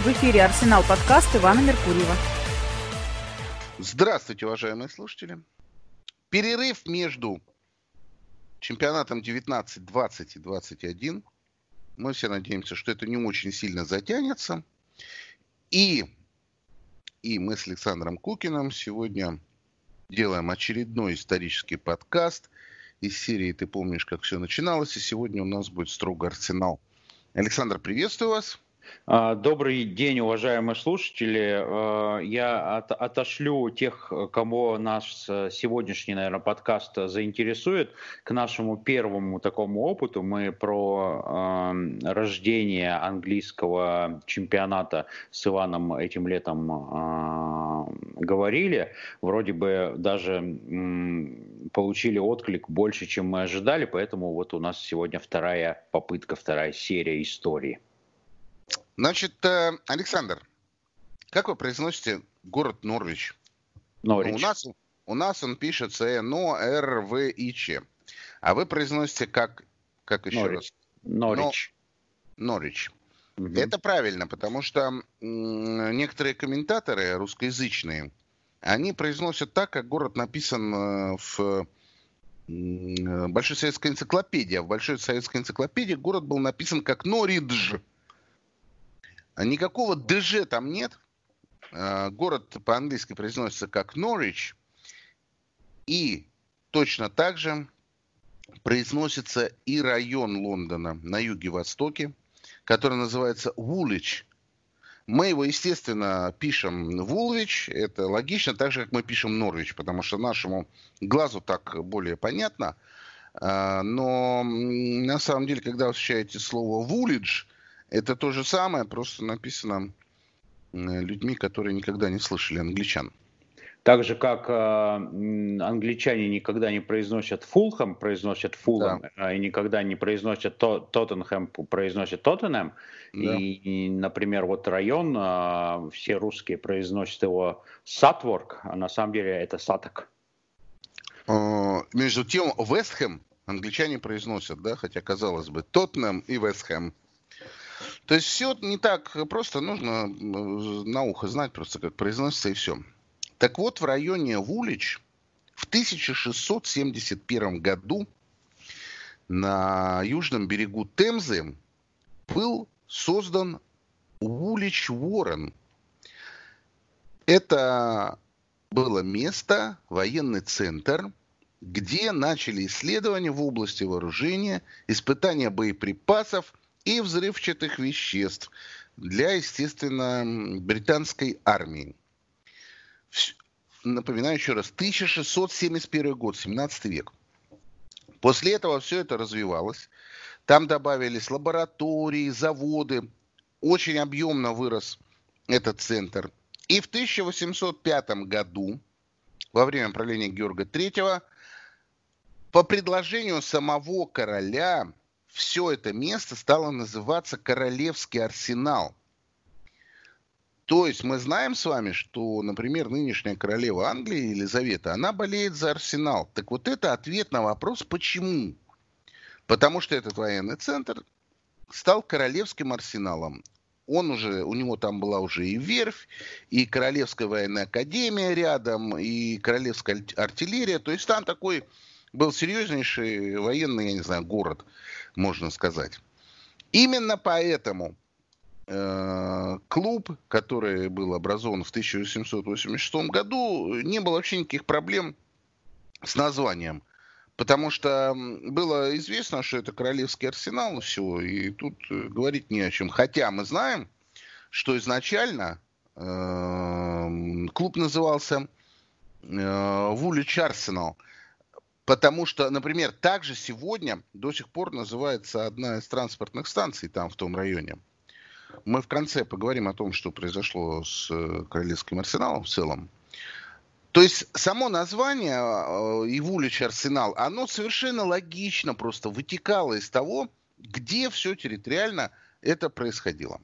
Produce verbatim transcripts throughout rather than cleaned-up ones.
В эфире «Арсенал» подкаст Ивана Меркурьева. Здравствуйте, уважаемые слушатели. Перерыв между чемпионатом девятнадцать двадцать и двадцать один. Мы все надеемся, что это не очень сильно затянется. И, и мы с Александром Кукиным сегодня делаем очередной исторический подкаст из серии «Ты помнишь, как все начиналось?». И сегодня у нас будет строго «Арсенал». Александр, приветствую вас. Добрый день, уважаемые слушатели. Я от, отошлю тех, кого наш сегодняшний, наверное, подкаст заинтересует, к нашему первому такому опыту. Мы про э, рождение английского чемпионата с Иваном этим летом э, говорили. Вроде бы даже э, получили отклик больше, чем мы ожидали, поэтому вот у нас сегодня вторая попытка, вторая серия истории. Значит, Александр, как вы произносите город Норвич? Норвич. Ну, у нас, у нас он пишется Н О Р В И Ч. А вы произносите как, как еще Норвич. раз? Норвич. Норвич. Угу. Это правильно, потому что м, некоторые комментаторы русскоязычные, они произносят так, как город написан в м, Большой советской энциклопедии. А в Большой советской энциклопедии город был написан как Норридж. Никакого ДЖ там нет. Город по-английски произносится как Норвич. И точно так же произносится и район Лондона на юге-востоке, который называется Вулвич. Мы его, естественно, пишем Вулвич. Это логично, так же, как мы пишем Норвич, потому что нашему глазу так более понятно. Но на самом деле, когда вы встречаете слово Вулидж, это то же самое, просто написано людьми, которые никогда не слышали англичан. Так же, как э, англичане никогда не произносят Фулхэм, произносят Фулхэм, да. И никогда не произносят Тоттенхэм, произносят Тоттенхэм. Да. И, и, например, вот район, э, все русские произносят его Сатворк, а на самом деле это Саток. Между тем, Вестхэм англичане произносят, да, хотя, казалось бы, Тоттенхэм и Вестхэм. То есть все не так просто, нужно на ухо знать просто, как произносится, и все. Так вот, в районе Вулвич в тысяча шестьсот семьдесят первом году на южном берегу Темзы был создан Вулвич Уоррен. Это было место, военный центр, где начали исследования в области вооружения, испытания боеприпасов и взрывчатых веществ для, естественно, британской армии. Напоминаю еще раз, тысяча шестьсот семьдесят первый год, семнадцатый век. После этого все это развивалось. Там добавились лаборатории, заводы. Очень объемно вырос этот центр. И в тысяча восемьсот пятом году, во время правления Георга третьего, по предложению самого короля, все это место стало называться Королевский арсенал. То есть мы знаем с вами, что, например, нынешняя королева Англии, Елизавета, она болеет за Арсенал. Так вот это ответ на вопрос, почему? Потому что этот военный центр стал Королевским арсеналом. Он уже, у него там была уже и верфь, и Королевская военная академия рядом, и Королевская артиллерия. То есть там такой был серьезнейший военный, я не знаю, город, можно сказать. Именно поэтому э, клуб, который был образован в тысяча восемьсот восемьдесят шестом году, не было вообще никаких проблем с названием. Потому что было известно, что это Королевский арсенал и все, и тут говорить не о чем. Хотя мы знаем, что изначально э, клуб назывался э, Вулвич Арсенал. Потому что, например, также сегодня до сих пор называется одна из транспортных станций там, в том районе. Мы в конце поговорим о том, что произошло с Королевским арсеналом в целом. То есть само название и Вулвич Арсенал, оно совершенно логично просто вытекало из того, где все территориально это происходило.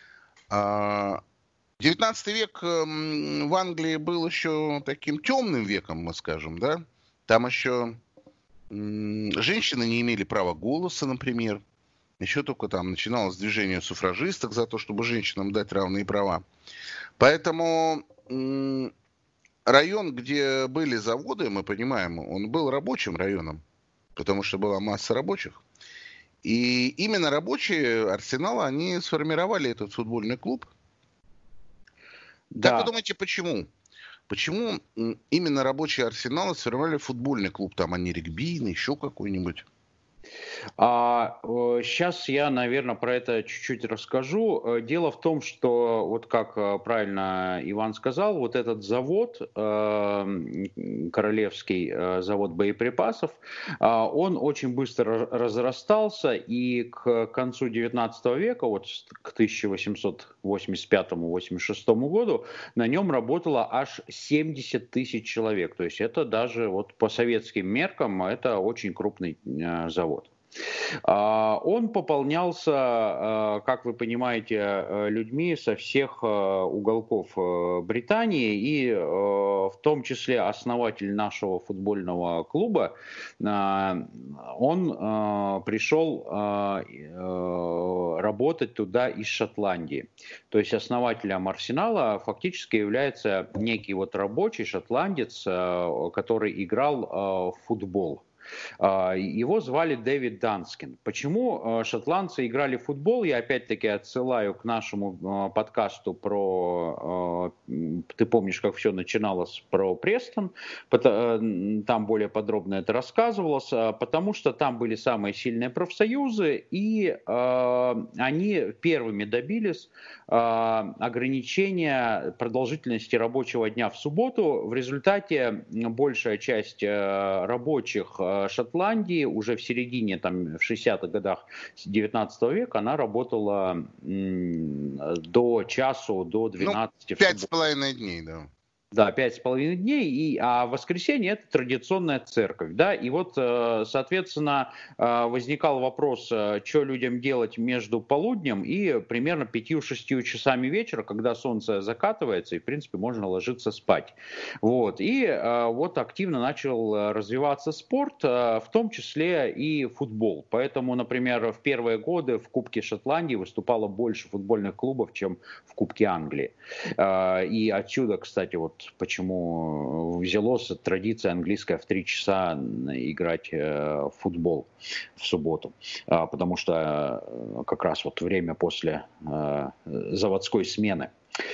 девятнадцатый век в Англии был еще таким темным веком, мы скажем, да? Там еще женщины не имели права голоса, например. Еще только там начиналось движение суфражисток за то, чтобы женщинам дать равные права. Поэтому м- район, где были заводы, мы понимаем, он был рабочим районом, потому что была масса рабочих. И именно рабочие Арсенала, они сформировали этот футбольный клуб. Да. Как вы думаете, почему? Почему именно рабочие Арсенала сформировали футбольный клуб, там, а не регбийный, еще какой-нибудь? А, сейчас я, наверное, про это чуть-чуть расскажу. Дело в том, что, вот как правильно Иван сказал, вот этот завод, Королевский завод боеприпасов, он очень быстро разрастался, и к концу девятнадцатого века, вот к тысяча восемьсот восемьдесят пятому — восемьдесят шестому году, на нем работало аж семьдесят тысяч человек. То есть это даже вот по советским меркам это очень крупный завод. Он пополнялся, как вы понимаете, людьми со всех уголков Британии, и в том числе основатель нашего футбольного клуба, он пришел работать туда из Шотландии. То есть основателем Арсенала фактически является некий вот рабочий шотландец, который играл в футбол. Его звали Дэвид Данскин. Почему шотландцы играли в футбол? Я опять-таки отсылаю к нашему подкасту про... Ты помнишь, как все начиналось, про Престон. Там более подробно это рассказывалось. Потому что там были самые сильные профсоюзы, и они первыми добились ограничения продолжительности рабочего дня в субботу. В результате большая часть рабочих Шотландии уже в середине, там, в шестидесятых годах девятнадцатого века она работала м, до часу, до двенадцати. Ну, пять с половиной дней, да. Да, пять с половиной дней, и, а воскресенье — это традиционная церковь, да, и вот, соответственно, возникал вопрос, что людям делать между полуднем и примерно пятью-шестью часами вечера, когда солнце закатывается, и, в принципе, можно ложиться спать. Вот, и вот активно начал развиваться спорт, в том числе и футбол, поэтому, например, в первые годы в Кубке Шотландии выступало больше футбольных клубов, чем в Кубке Англии, и отсюда, кстати, вот почему взялась традиция английская в три часа играть в футбол в субботу. Потому что как раз вот время после заводской смены.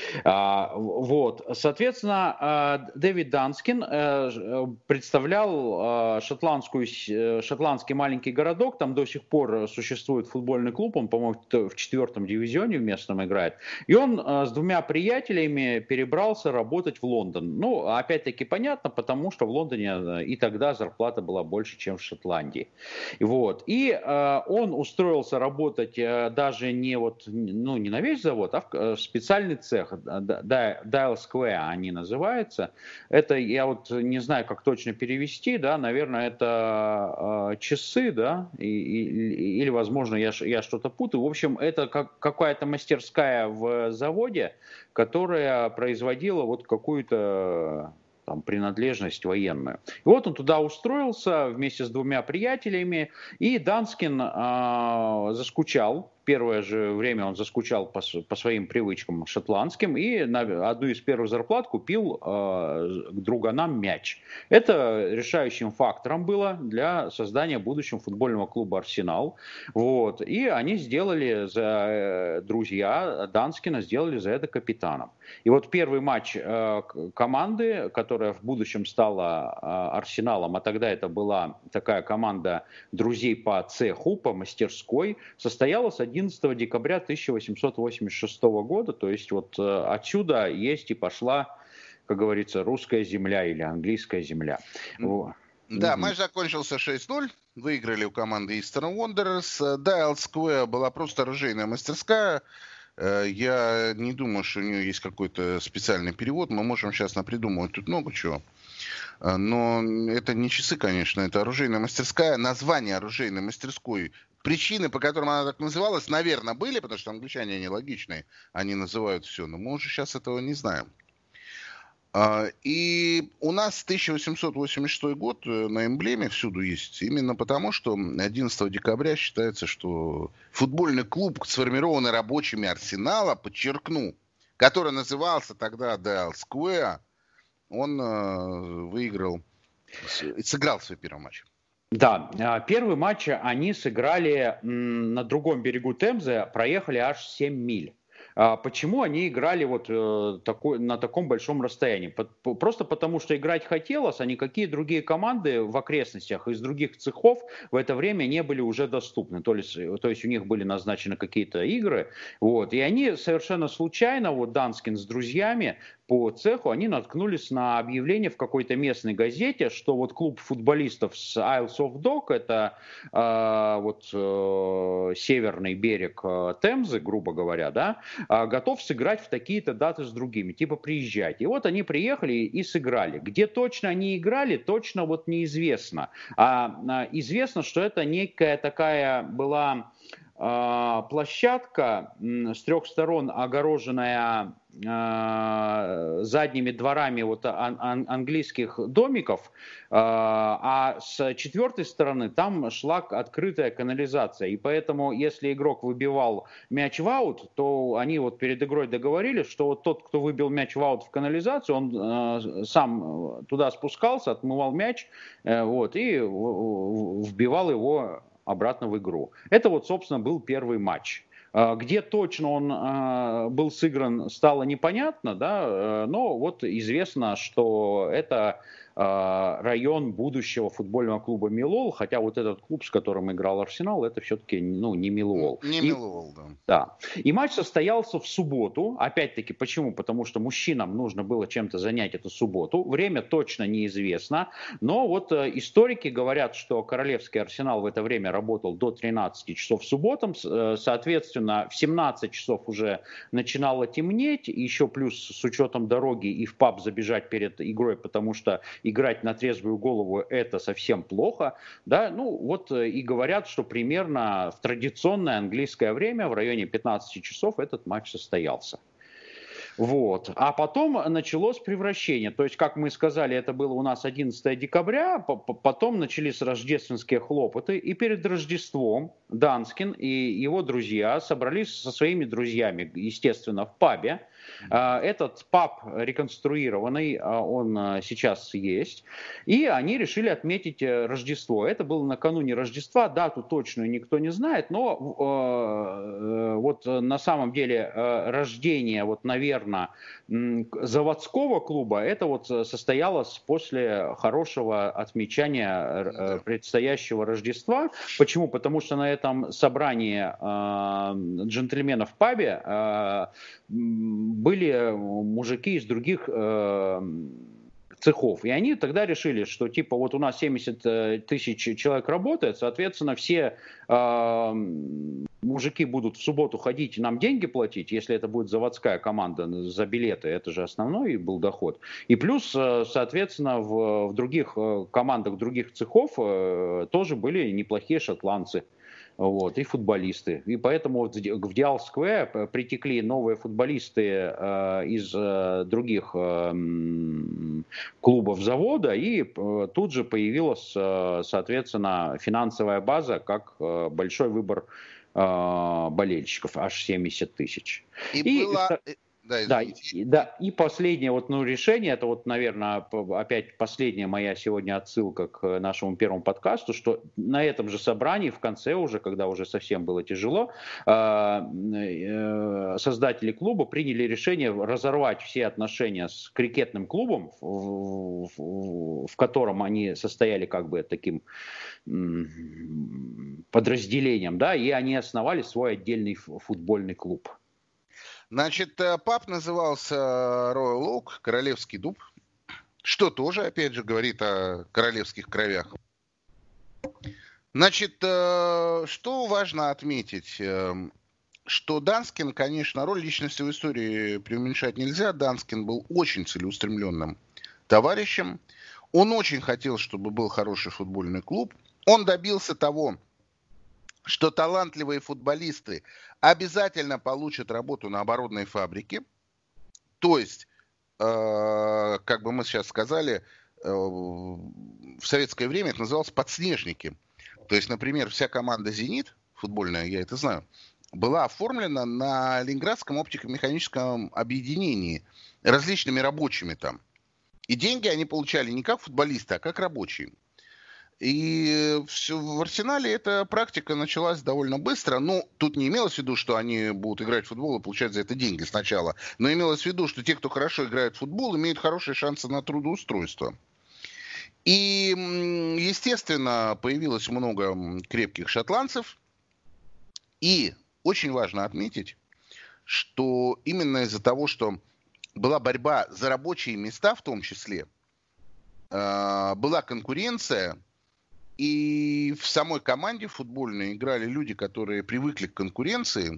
Вот, соответственно, Дэвид Данскин представлял шотландскую, шотландский маленький городок, там до сих пор существует футбольный клуб, он, по-моему, в четвертом дивизионе в местном играет, и он с двумя приятелями перебрался работать в Лондон. Ну, опять-таки понятно, потому что в Лондоне и тогда зарплата была больше, чем в Шотландии. Вот, и он устроился работать даже не вот, ну, не на весь завод, а в специальный цех. Dial Square они называются. Это, я вот не знаю, как точно перевести, да, наверное, это э, часы, да, и, и, или, возможно, я, я что-то путаю. В общем, это как, какая-то мастерская в заводе, которая производила вот какую-то там принадлежность военную. И вот он туда устроился вместе с двумя приятелями, и Данскин э, заскучал. Первое же время он заскучал по, по своим привычкам шотландским и на одну из первых зарплат купил э, друганам мяч. Это решающим фактором было для создания будущего футбольного клуба «Арсенал». Вот. И они сделали, за, друзья Данскина сделали за это капитаном. И вот первый матч э, команды, которая в будущем стала э, «Арсеналом», а тогда это была такая команда друзей по цеху, по мастерской, состоялась одиннадцатого декабря тысяча восемьсот восемьдесят шестого года, то есть вот э, отсюда есть и пошла, как говорится, русская земля или английская земля. Mm. Да, mm-hmm. Матч закончился шесть ноль, выиграли у команды Eastern Wanderers. Dial Square была просто оружейная мастерская. Я не думаю, что у нее есть какой-то специальный перевод, мы можем сейчас напридумывать тут много чего. Но это не часы, конечно, это оружейная мастерская. Название оружейной мастерской, причины, по которым она так называлась, наверное, были, потому что англичане, они логичные, они называют все, но мы уже сейчас этого не знаем. И у нас тысяча восемьсот восемьдесят шестой год на эмблеме всюду есть. Именно потому, что одиннадцатого декабря считается, что футбольный клуб, сформированный рабочими Арсенала, подчеркну, который назывался тогда Dial Square, он выиграл, сыграл свой первый матч. Да, первый матч они сыграли на другом берегу Темзы, проехали аж семь миль. Почему они играли вот э, такой, на таком большом расстоянии? По, просто потому, что играть хотелось, а никакие другие команды в окрестностях из других цехов в это время не были уже доступны. То есть, то есть у них были назначены какие-то игры. Вот, и они совершенно случайно, вот Данскин с друзьями по цеху, они наткнулись на объявление в какой-то местной газете, что вот клуб футболистов с Isles of Dock, это э, вот э, северный берег э, Темзы, грубо говоря, да, э, готов сыграть в такие-то даты с другими, типа приезжайте. И вот они приехали и сыграли. Где точно они играли, точно вот неизвестно. А, а известно, что это некая такая была э, площадка с трех сторон, огороженная задними дворами вот ан- ан- английских домиков, а с четвертой стороны там шла открытая канализация. И поэтому, если игрок выбивал мяч в аут, то они вот перед игрой договорились, что вот тот, кто выбил мяч в аут в канализацию, он сам туда спускался, отмывал мяч, вот, и вбивал его обратно в игру. Это вот, собственно, был первый матч. Где точно он э, был сыгран, стало непонятно, да, э, но вот известно, что это э, район будущего футбольного клуба Миллуолл, хотя вот этот клуб, с которым играл Арсенал, это все-таки ну, не Миллуолл. Не И, Миллуолл, да. Да. И матч состоялся в субботу. Опять-таки, почему? Потому что мужчинам нужно было чем-то занять эту субботу. Время точно неизвестно. Но вот э, историки говорят, что Королевский Арсенал в это время работал до тринадцати часов субботам. Э, соответственно, в семнадцать часов уже начинало темнеть. Еще плюс с учетом дороги и в паб забежать перед игрой, потому что играть на трезвую голову это совсем плохо. Да? Ну вот э, и говорят, что примерно в традиционное английское время в районе пятнадцати часов этот матч состоялся. Вот. А потом началось превращение. То есть, как мы сказали, это было у нас одиннадцатого декабря, потом начались рождественские хлопоты, и перед Рождеством Данскин и его друзья собрались со своими друзьями, естественно, в пабе. Этот паб реконструированный, он сейчас есть, и они решили отметить Рождество. Это было накануне Рождества, дату точную никто не знает, но вот на самом деле рождение, вот, наверное, заводского клуба, это вот состоялось после хорошего отмечания предстоящего Рождества. Почему? Потому что на этом собрании э, джентльменов в пабе э, были мужики из других э, цехов. И они тогда решили, что типа вот у нас семьдесят тысяч человек работает, соответственно, все э, мужики будут в субботу ходить и нам деньги платить, если это будет заводская команда за билеты, это же основной был доход. И плюс, соответственно, в, в других командах других цехов э, тоже были неплохие шотландцы. Вот, и футболисты. И поэтому вот в Dial Square притекли новые футболисты э, из э, других э, клубов завода, и э, тут же появилась, э, соответственно, финансовая база, как э, большой выбор э, болельщиков, аж семьдесят тысяч. И, и было... Да, да, и, да, и последнее вот, ну, решение, это вот, наверное, опять последняя моя сегодня отсылка к нашему первому подкасту, что на этом же собрании, в конце уже, когда уже совсем было тяжело, создатели клуба приняли решение разорвать все отношения с крикетным клубом, в, в, в котором они состояли как бы таким подразделением, да, и они основали свой отдельный футбольный клуб. Значит, паб назывался Royal Oak, Королевский дуб, что тоже, опять же, говорит о королевских кровях. Значит, что важно отметить, что Данскин, конечно, роль личности в истории преуменьшать нельзя. Данскин был очень целеустремленным товарищем. Он очень хотел, чтобы был хороший футбольный клуб. Он добился того, что талантливые футболисты обязательно получат работу на оборудной фабрике. То есть как бы мы сейчас сказали, в советское время это называлось подснежники. То есть, например, вся команда «Зенит», футбольная, я это знаю, была оформлена на Ленинградском оптико-механическом объединении различными рабочими там. И деньги они получали не как футболисты, а как рабочие. И все, в «Арсенале» эта практика началась довольно быстро. Ну, тут не имелось в виду, что они будут играть в футбол и получать за это деньги сначала. Но имелось в виду, что те, кто хорошо играет в футбол, имеют хорошие шансы на трудоустройство. И, естественно, появилось много крепких шотландцев. И очень важно отметить, что именно из-за того, что была борьба за рабочие места в том числе, была конкуренция, и в самой команде футбольной играли люди, которые привыкли к конкуренции.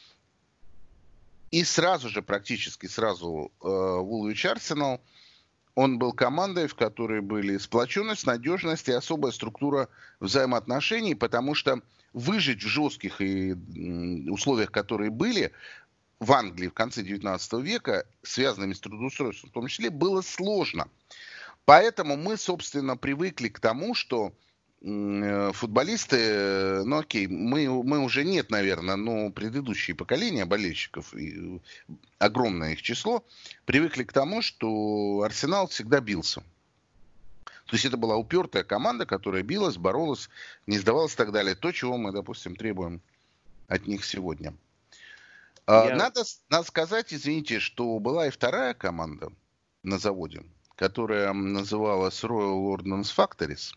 И сразу же, практически сразу, Woolwich Arsenal, он был командой, в которой были сплоченность, надежность и особая структура взаимоотношений, потому что выжить в жестких и условиях, которые были в Англии в конце девятнадцатого века, связанными с трудоустройством в том числе, было сложно. Поэтому мы, собственно, привыкли к тому, что футболисты, ну окей, мы, мы уже нет, наверное, но предыдущие поколения болельщиков, и огромное их число, привыкли к тому, что Арсенал всегда бился. То есть это была упертая команда, которая билась, боролась, не сдавалась и так далее. То, чего мы, допустим, требуем от них сегодня. Я... Надо, надо сказать, извините, что была и вторая команда на заводе, которая называлась Royal Ordnance Factories.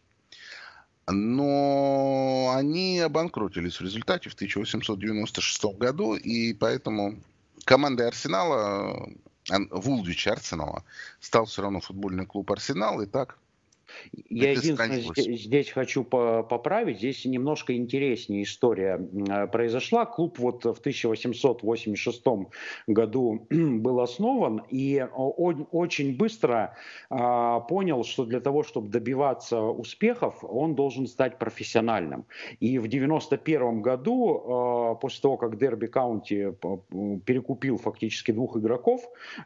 Но они обанкротились в результате в тысяча восемьсот девяносто шестом году, и поэтому командой Арсенала, Woolwich Арсенала, стал все равно футбольный клуб Арсенал, и так. Я единственное здесь хочу поправить, здесь немножко интереснее история произошла. Клуб вот в тысяча восемьсот восемьдесят шестом году был основан, и он очень быстро понял, что для того, чтобы добиваться успехов, он должен стать профессиональным. И в девяносто первом году, после того, как Дерби Каунти перекупил фактически двух игроков,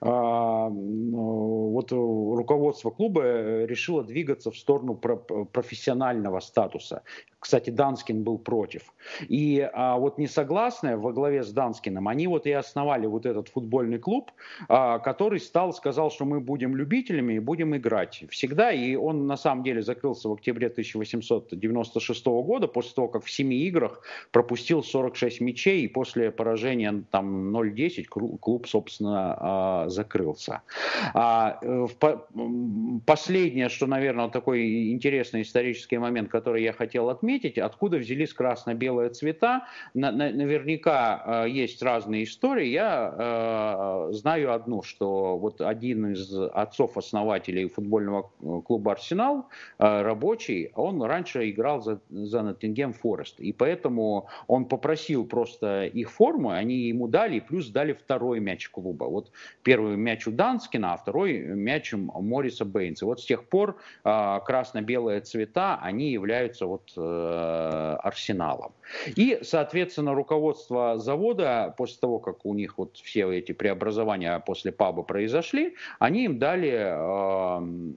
вот руководство клуба решило двигаться в сторону профессионального статуса. Кстати, Данскин был против. И а, вот несогласные во главе с Данскиным, они вот и основали вот этот футбольный клуб, а, который стал, сказал, что мы будем любителями и будем играть всегда. И он на самом деле закрылся в октябре тысяча восемьсот девяносто шестого года, после того, как в семи играх пропустил сорок шесть мячей, и после поражения там ноль десять клуб, собственно, а, закрылся. А, в, последнее, что, наверное, такой интересный исторический момент, который я хотел отметить, откуда взялись красно-белые цвета. На, на, наверняка э, есть разные истории. Я э, знаю одну, что вот один из отцов-основателей футбольного клуба «Арсенал», э, рабочий, он раньше играл за, за Ноттингем Форест. И поэтому он попросил просто их форму, они ему дали, и плюс дали второй мяч клуба. Вот первый мяч у Данскина, а второй мяч у Мориса Бейнса. Вот с тех пор э, красно-белые цвета, они являются вот Арсеналом. И, соответственно, руководство завода, после того, как у них вот все эти преобразования после паба произошли, они им дали э,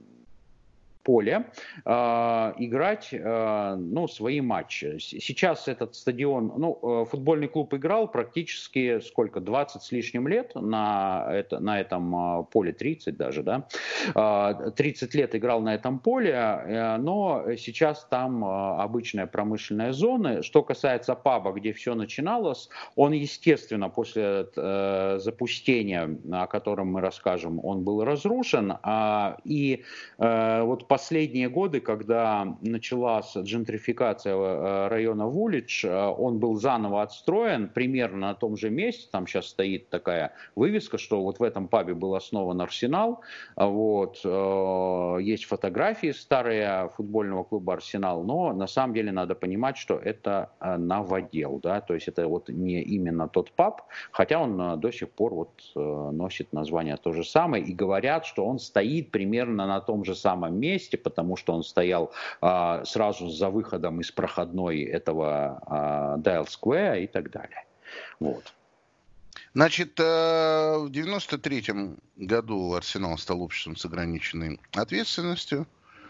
поле э, играть э, ну, свои матчи. Сейчас этот стадион, ну, футбольный клуб играл практически сколько, двадцать с лишним лет на, это, на этом поле, тридцать даже, да, тридцать лет играл на этом поле, но сейчас там обычная промышленная зона. Что касается паба, где все начиналось, он, естественно, после э, запустения, о котором мы расскажем, он был разрушен, а, и э, вот последние годы, когда началась джентрификация района Woolwich, он был заново отстроен примерно на том же месте. Там сейчас стоит такая вывеска, что вот в этом пабе был основан Арсенал. Вот. Есть фотографии старые футбольного клуба Арсенал, но на самом деле надо понимать, что это новодел. Да? То есть это вот не именно тот паб, хотя он до сих пор вот носит название то же самое. И говорят, что он стоит примерно на том же самом месте, потому что он стоял а, сразу за выходом из проходной этого а, Dial Square и так далее. Вот. Значит, в девяносто третьем году Арсенал стал обществом с ограниченной ответственностью.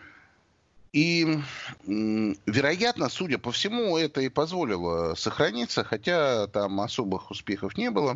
И, вероятно, судя по всему, это и позволило сохраниться, хотя там особых успехов не было.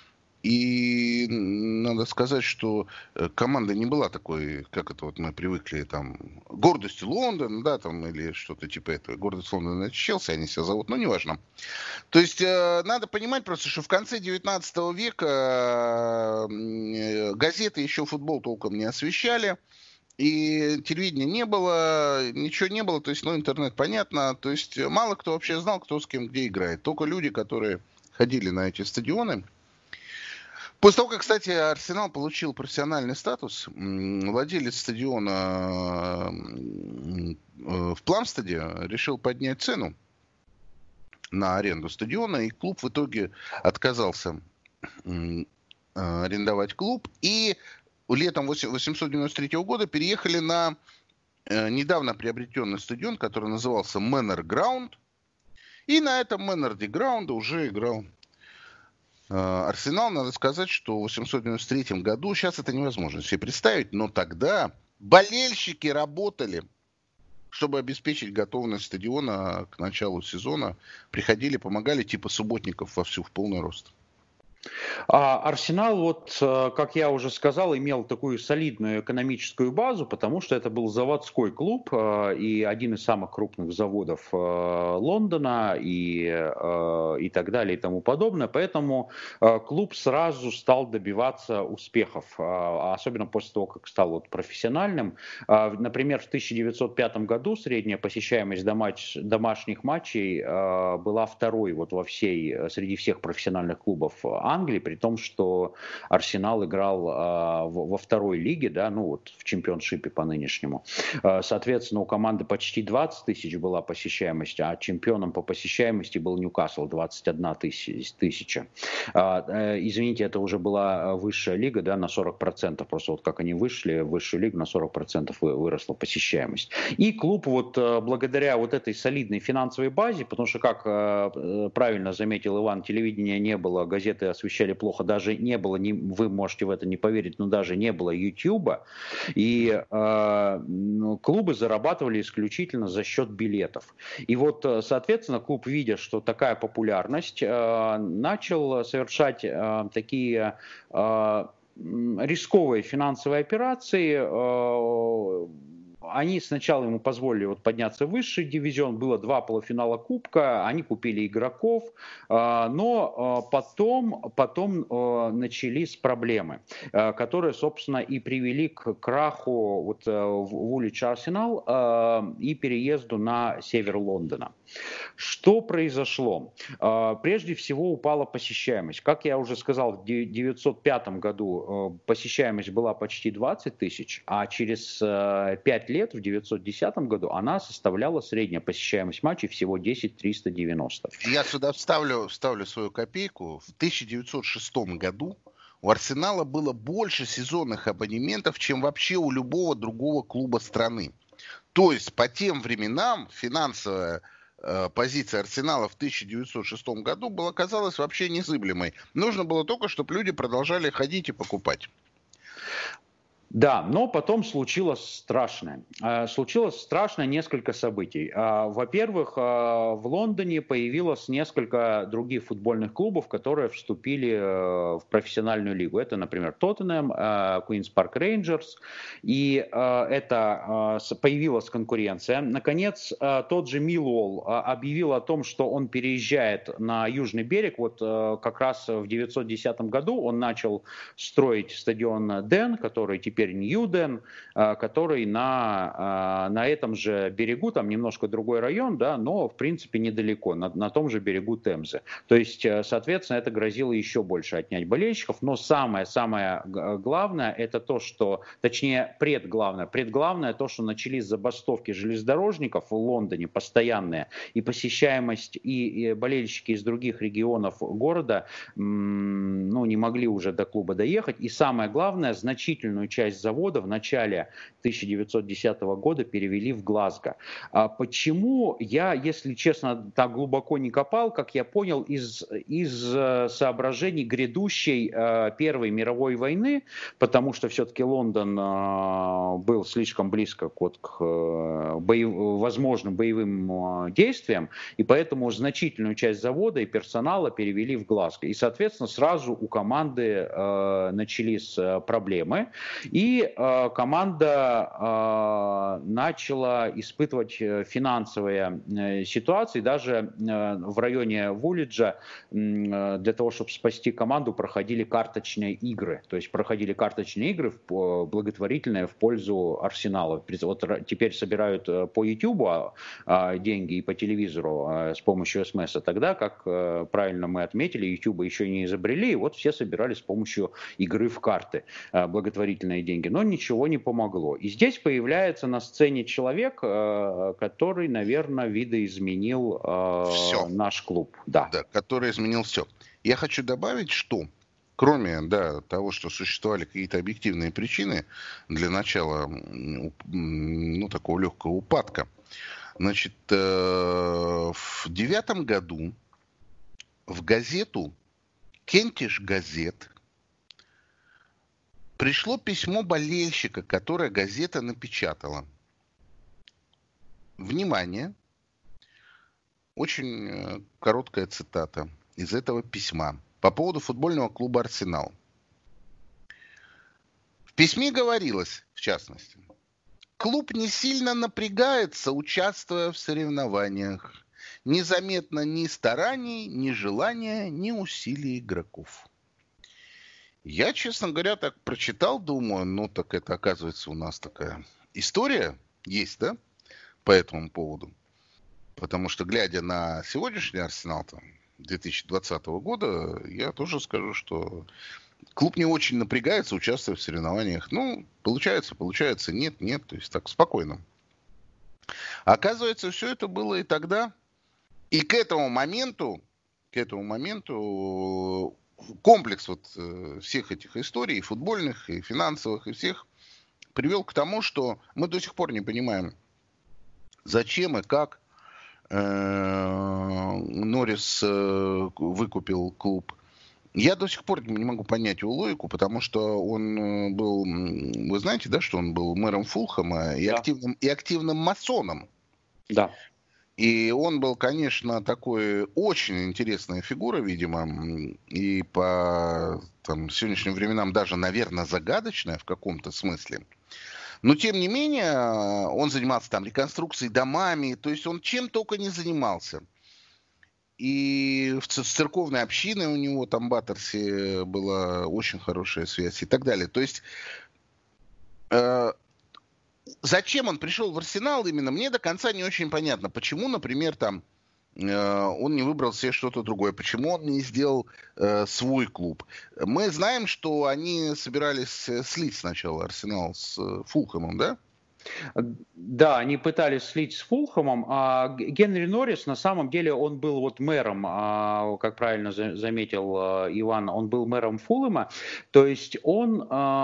И надо сказать, что команда не была такой, как это вот мы привыкли, там, гордостью Лондона, да, там, или что-то типа этого. Гордость Лондона — это Челси, они себя зовут, но неважно. То есть э, надо понимать просто, что в конце девятнадцатого века э, газеты еще футбол толком не освещали, и телевидения не было, ничего не было, то есть, ну, интернет, понятно, то есть мало кто вообще знал, кто с кем где играет. Только люди, которые ходили на эти стадионы. После того, как, кстати, Арсенал получил профессиональный статус, владелец стадиона в Пламстеде решил поднять цену на аренду стадиона, и клуб в итоге отказался арендовать клуб. И летом восемьсот девяносто третьего года переехали на недавно приобретенный стадион, который назывался Manor Ground. И на этом Manor Ground уже играл Арсенал. Надо сказать, что в восемьсот девяносто третьем году, сейчас это невозможно себе представить, но тогда болельщики работали, чтобы обеспечить готовность стадиона к началу сезона. Приходили, помогали, типа субботников вовсю, в полный рост. Арсенал, вот, как я уже сказал, имел такую солидную экономическую базу, потому что это был заводской клуб и один из самых крупных заводов Лондона и, и так далее и тому подобное. Поэтому клуб сразу стал добиваться успехов, особенно после того, как стал вот профессиональным. Например, в тысяча девятьсот пятом году средняя посещаемость домаш... домашних матчей была второй вот во всей, среди всех профессиональных клубов Англии, при том, что Арсенал играл а, в, во второй лиге, да, ну вот в чемпионшипе по нынешнему. А, соответственно, у команды почти двадцать тысяч была посещаемость, а чемпионом по посещаемости был Ньюкасл, двадцать одна тысяча. А, извините, это уже была высшая лига, да, на сорок процентов. Просто вот как они вышли в высшую лигу, на сорок процентов выросла посещаемость. И клуб вот благодаря вот этой солидной финансовой базе, потому что, как правильно заметил Иван, телевидения не было, газеты освещали плохо, даже не было, не, вы можете в это не поверить, но даже не было Ютьюба, и э, клубы зарабатывали исключительно за счет билетов. И вот, соответственно, клуб, видя, что такая популярность, э, начал совершать э, такие э, рисковые финансовые операции. э, Они сначала ему позволили вот подняться в высший дивизион, было два полуфинала Кубка, они купили игроков, но потом, потом начались проблемы, которые, собственно, и привели к краху вот в Woolwich Арсенал и переезду на север Лондона. Что произошло? Прежде всего упала посещаемость. Как я уже сказал, в девятьсот пятом году посещаемость была почти двадцать тысяч, а через пять лет, в девятьсот десятом году, она составляла средняя посещаемость матчей всего десять тысяч триста девяносто. Я сюда вставлю, вставлю свою копейку. В тысяча девятьсот шестом году у Арсенала было больше сезонных абонементов, чем вообще у любого другого клуба страны. То есть по тем временам финансовая э, позиция Арсенала в тысяча девятьсот шестом году была, казалась вообще незыблемой. Нужно было только, чтобы люди продолжали ходить и покупать. Да, но потом случилось страшное. Случилось страшное несколько событий. Во-первых, в Лондоне появилось несколько других футбольных клубов, которые вступили в профессиональную лигу. Это, например, Тоттенхэм, Queen's Park Rangers. И это появилась конкуренция. Наконец, тот же Миллуолл объявил о том, что он переезжает на южный берег. Вот как раз в девятьсот десятом году он начал строить стадион Ден, который теперь Нью-Ден, который на, на этом же берегу, там немножко другой район, да, но в принципе недалеко, на, на том же берегу Темзы. То есть, соответственно, это грозило еще больше отнять болельщиков, но самое-самое главное это то, что, точнее, предглавное, предглавное то, что начались забастовки железнодорожников в Лондоне постоянные, и посещаемость, и, и болельщики из других регионов города ну, не могли уже до клуба доехать, и самое главное, значительную часть часть завода в начале тысяча девятьсот десятого года перевели в Глазго. А почему? Я, если честно, так глубоко не копал, как я понял, из, из соображений грядущей Первой мировой войны, потому что все-таки Лондон был слишком близко вот к боев, возможным боевым действиям, и поэтому значительную часть завода и персонала перевели в Глазго. И, соответственно, сразу у команды э, начались проблемы, и э, команда э, начала испытывать финансовые э, ситуации. Даже э, в районе Вулиджа э, для того, чтобы спасти команду, проходили карточные игры. То есть проходили карточные игры в, благотворительные в пользу Арсенала. Вот теперь собирают по Ютубу э, деньги и по телевизору э, с помощью эс эм эс. А тогда, как э, правильно мы отметили, Ютуба еще не изобрели, и вот все собирали с помощью игры в карты э, благотворительные деньги. Но ничего не помогло. И здесь появляется на сцене человек, э, который, наверное, видоизменил э, наш клуб. Да. Да, который изменил все. Я хочу добавить, что кроме да, того, что существовали какие-то объективные причины для начала ну, такого легкого упадка, значит, э, в девятом году в газету «Кентиш Газет» пришло письмо болельщика, которое газета напечатала. Внимание! Очень короткая цитата из этого письма по поводу футбольного клуба «Арсенал». В письме говорилось, в частности, клуб не сильно напрягается, участвуя в соревнованиях. Незаметно ни стараний, ни желания, ни усилий игроков. Я, честно говоря, так прочитал, думаю, ну так это, оказывается, у нас такая история есть, да, по этому поводу. Потому что, глядя на сегодняшний «Арсенал» там, две тысячи двадцатого года, я тоже скажу, что клуб не очень напрягается, участвуя в соревнованиях. Ну, получается, получается, нет, нет, то есть так спокойно. Оказывается, все это было и тогда. И к этому моменту, к этому моменту комплекс вот всех этих историй, и футбольных, и финансовых, и всех, привел к тому, что мы до сих пор не понимаем, зачем и как Норрис выкупил клуб. Я до сих пор не могу понять его логику, потому что он был, вы знаете, да, что он был мэром Фулхэма и, да. активным, и активным масоном. Да. И он был, конечно, такой очень интересная фигура, видимо, и по там, сегодняшним временам даже, наверное, загадочная в каком-то смысле. Но, тем не менее, он занимался там реконструкцией домами, то есть он чем только не занимался. И с церковной общиной у него там в Баттерсе была очень хорошая связь и так далее. То есть, э, зачем он пришел в Арсенал именно, мне до конца не очень понятно. Почему, например, там э, он не выбрал себе что-то другое, почему он не сделал э, свой клуб. Мы знаем, что они собирались слить сначала Арсенал с э, Фулхэмом, да? Да, они пытались слить с Фулхэмом, а Генри Норрис, на самом деле, он был вот мэром, как правильно заметил Иван, он был мэром Фулхэма, то есть он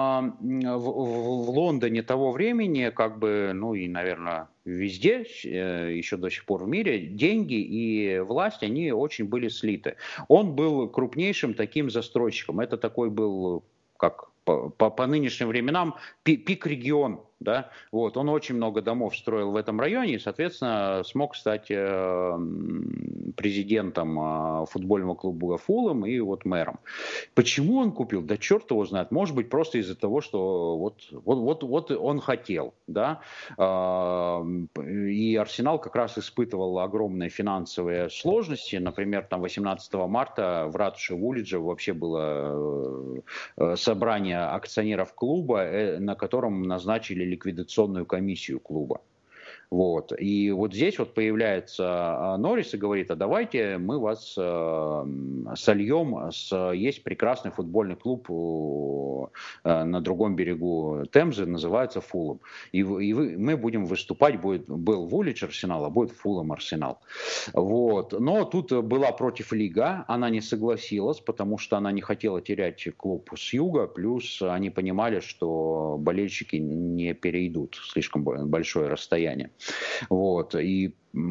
в Лондоне того времени, как бы, ну и, наверное, везде, еще до сих пор в мире, деньги и власть, они очень были слиты. Он был крупнейшим таким застройщиком, это такой был, как по, по, по нынешним временам, пик-регион. Да? Вот, он очень много домов строил в этом районе и, соответственно, смог стать э, президентом э, футбольного клуба Фулхэм и вот мэром. Почему он купил? Да черт его знает. Может быть, просто из-за того, что вот, вот, вот, вот он хотел. Да? Э, и Арсенал как раз испытывал огромные финансовые сложности. Например, там восемнадцатого марта в ратуше Вулиджа вообще было э, собрание акционеров клуба, э, на котором назначили ликвидационную комиссию клуба. Вот. И вот здесь вот появляется Норрис и говорит, а давайте мы вас сольем, с... есть прекрасный футбольный клуб на другом берегу Темзы, называется Фулхэм. И, и вы, мы будем выступать, будет, был Вулич Арсенал, а будет Фулхэм Арсенал. Вот. Но тут была против Лига, она не согласилась, потому что она не хотела терять клуб с юга, плюс они понимали, что болельщики не перейдут слишком большое расстояние. Вот, и,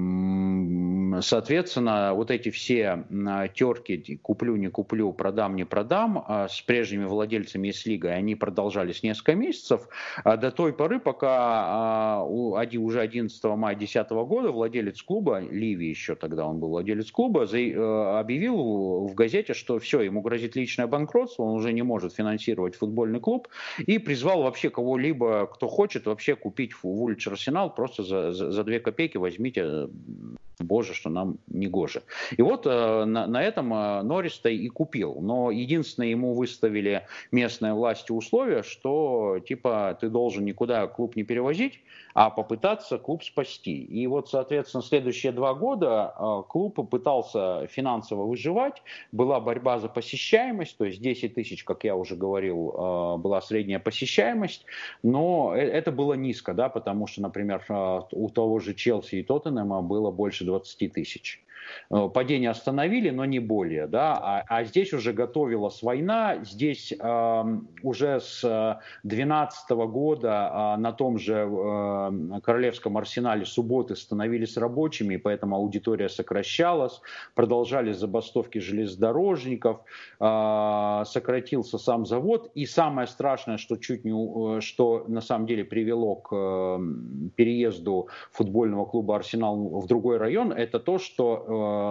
соответственно, вот эти все терки «куплю, не куплю, продам, не продам» с прежними владельцами и с Лигой, они продолжались несколько месяцев, до той поры, пока уже одиннадцатого мая две тысячи десятого года владелец клуба, Ливи еще тогда он был владелец клуба, объявил в газете, что все, ему грозит личное банкротство, он уже не может финансировать футбольный клуб, и призвал вообще кого-либо, кто хочет, вообще купить Вулич Арсенал, просто за, за, за две копейки возьмите, боже, что нам не гоже. И вот э, на, на этом э, Норрис-то и купил. Но единственное, ему выставили местные власти условия, что типа ты должен никуда клуб не перевозить, а попытаться клуб спасти. И вот, соответственно, следующие два года э, клуб попытался финансово выживать, была борьба за посещаемость, то есть десять тысяч, как я уже говорил, э, была средняя посещаемость, но это было низко, да, потому что, например, э, у того же Челси и Тоттенхэма было больше двадцать тысяч. Падение остановили, но не более, да, а, а здесь уже готовилась война, здесь э, уже с две тысячи двенадцатого года э, на том же э, Королевском Арсенале субботы становились рабочими, поэтому аудитория сокращалась, продолжались забастовки железнодорожников, э, сократился сам завод, и самое страшное, что чуть не, что на самом деле привело к э, переезду футбольного клуба «Арсенал» в другой район, это то, что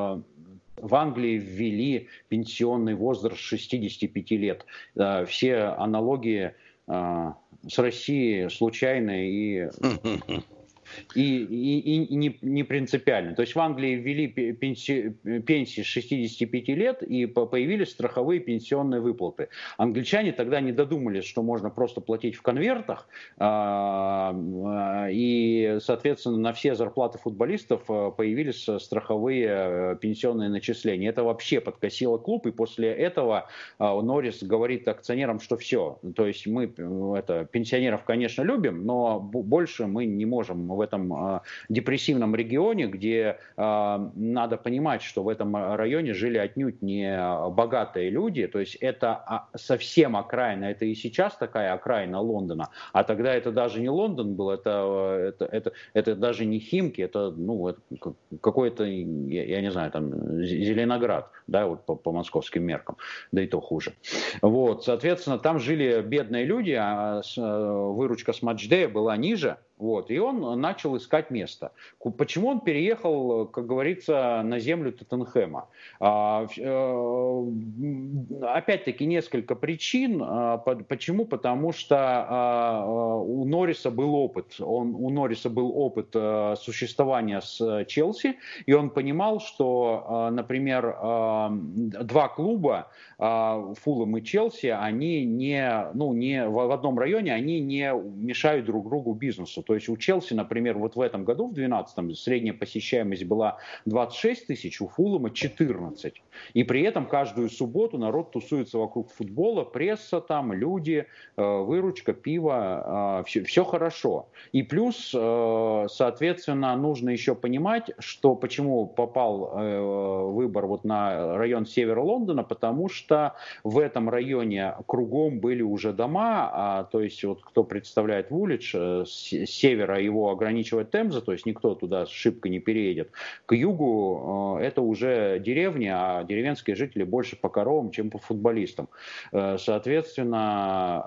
в Англии ввели пенсионный возраст шестидесяти пяти лет. Все аналогии с Россией случайные и... И, и, и не, не принципиально. То есть в Англии ввели пенсии, пенсии с шестидесяти пяти лет и появились страховые пенсионные выплаты. Англичане тогда не додумались, что можно просто платить в конвертах, и, соответственно, на все зарплаты футболистов появились страховые пенсионные начисления. Это вообще подкосило клуб, и после этого Норрис говорит акционерам, что все. То есть мы это, пенсионеров, конечно, любим, но больше мы не можем в этом э, депрессивном регионе, где э, надо понимать, что в этом районе жили отнюдь не богатые люди, то есть это совсем окраина, это и сейчас такая окраина Лондона, а тогда это даже не Лондон был, это, это, это, это даже не Химки, это, ну, это какой-то, я, я не знаю, там Зеленоград, да, вот по, по московским меркам, да и то хуже. Вот, соответственно, там жили бедные люди, а выручка с матчдея была ниже. Вот, и он начал искать место. Почему он переехал, как говорится, на землю Тоттенхэма? Опять-таки несколько причин. Почему? Потому что у Норриса был опыт. Он, у Норриса был опыт существования с Челси, и он понимал, что, например, два клуба, Фулхэм и Челси, они не, ну, не в одном районе, они не мешают друг другу бизнесу. То есть у Челси, например, вот в этом году, в две тысячи двенадцатом, средняя посещаемость была двадцать шесть тысяч, у Фулхэма четырнадцать. И при этом каждую субботу народ тусуется вокруг футбола, пресса там, люди, выручка, пиво, все, все хорошо. И плюс, соответственно, нужно еще понимать, что почему попал выбор вот на район севера Лондона, потому что в этом районе кругом были уже дома, то есть вот кто представляет Вулич, с севера его ограничивает Темза, то есть никто туда шибко не переедет. К югу это уже деревни, а деревенские жители больше по коровам, чем по футболистам. Соответственно,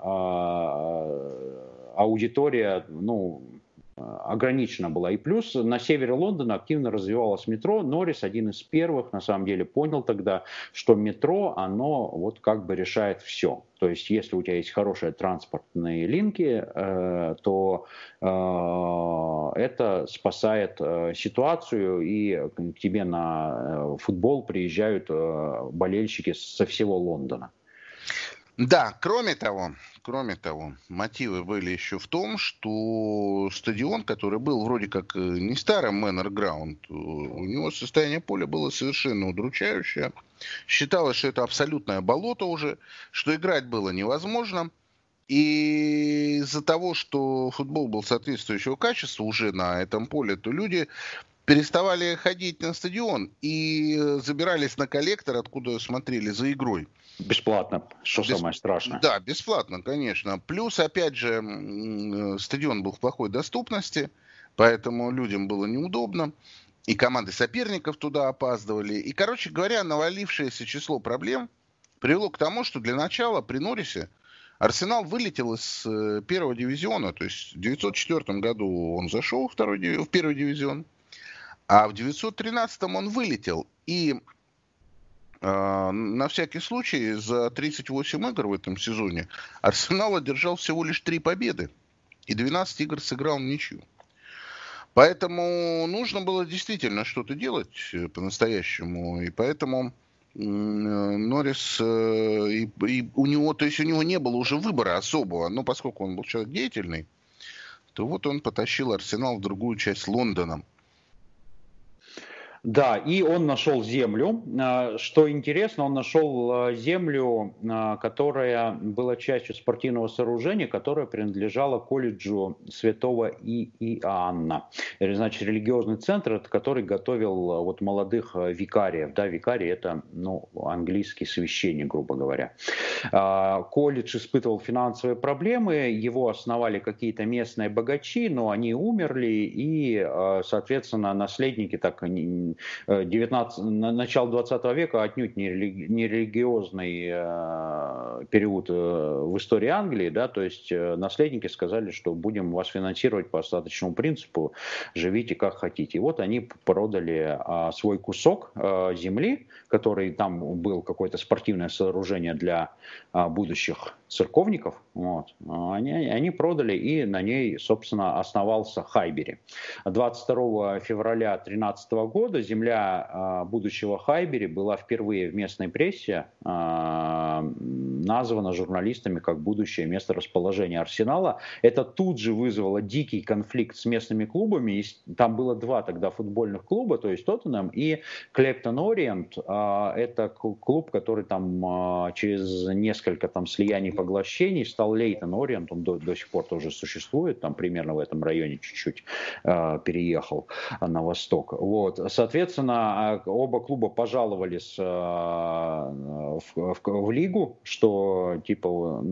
аудитория, ну, ограничена была. И плюс на севере Лондона активно развивалось метро. Норрис один из первых, на самом деле, понял тогда, что метро, оно вот как бы решает все. То есть, если у тебя есть хорошие транспортные линки, э, то э, это спасает э, ситуацию, и к тебе на футбол приезжают э, болельщики со всего Лондона. Да, кроме того, кроме того, мотивы были еще в том, что стадион, который был вроде как не старым Manor Ground, у него состояние поля было совершенно удручающее. Считалось, что это абсолютное болото уже, что играть было невозможно. И из-за того, что футбол был соответствующего качества уже на этом поле, то люди переставали ходить на стадион и забирались на коллектор, откуда смотрели за игрой. Бесплатно, что Бес... самое страшное. Да, бесплатно, конечно. Плюс, опять же, стадион был в плохой доступности, поэтому людям было неудобно. И команды соперников туда опаздывали. И, короче говоря, навалившееся число проблем привело к тому, что для начала при Норрисе Арсенал вылетел из первого дивизиона. То есть в девятьсот четвёртом году он зашел в, второй, в первый дивизион, а в девятьсот тринадцатом он вылетел. И э, на всякий случай за тридцать восемь игр в этом сезоне Арсенал одержал всего лишь три победы. И двенадцать игр сыграл в ничью. Поэтому нужно было действительно что-то делать по-настоящему. И поэтому Норрис, и, и у него, то есть у него не было уже выбора особого, но поскольку он был человек деятельный, то вот он потащил Арсенал в другую часть Лондона. Да, и он нашел землю. Что интересно, он нашел землю, которая была частью спортивного сооружения, которое принадлежало колледжу Святого Иоанна. Значит, религиозный центр, который готовил вот молодых викариев. Да, викарий — это, ну, английский священник, грубо говоря. Колледж испытывал финансовые проблемы, его основали какие-то местные богачи, но они умерли, и, соответственно, наследники так девятнадцатого, начало двадцатого века отнюдь не, религи, не религиозный э, период э, в истории Англии, да, то есть э, наследники сказали, что будем вас финансировать по остаточному принципу, живите как хотите. И вот они продали э, свой кусок э, земли, который там был какое-то спортивное сооружение для э, будущих церковников, вот, они, они продали, и на ней, собственно, основался Хайбери. двадцать второго февраля две тысячи тринадцатого года земля э, будущего Хайбери была впервые в местной прессе э, названа журналистами как будущее место расположения Арсенала. Это тут же вызвало дикий конфликт с местными клубами. И там было два тогда футбольных клуба, то есть Тоттенхэм и Клептон Ориент. Э, это клуб, который там э, через несколько там слияний, поглощений стал Лейтон Ориент, он до, до сих пор тоже существует, там примерно в этом районе чуть-чуть э, переехал на восток. Вот. Соответственно, оба клуба пожаловались э, в, в, в лигу, что типа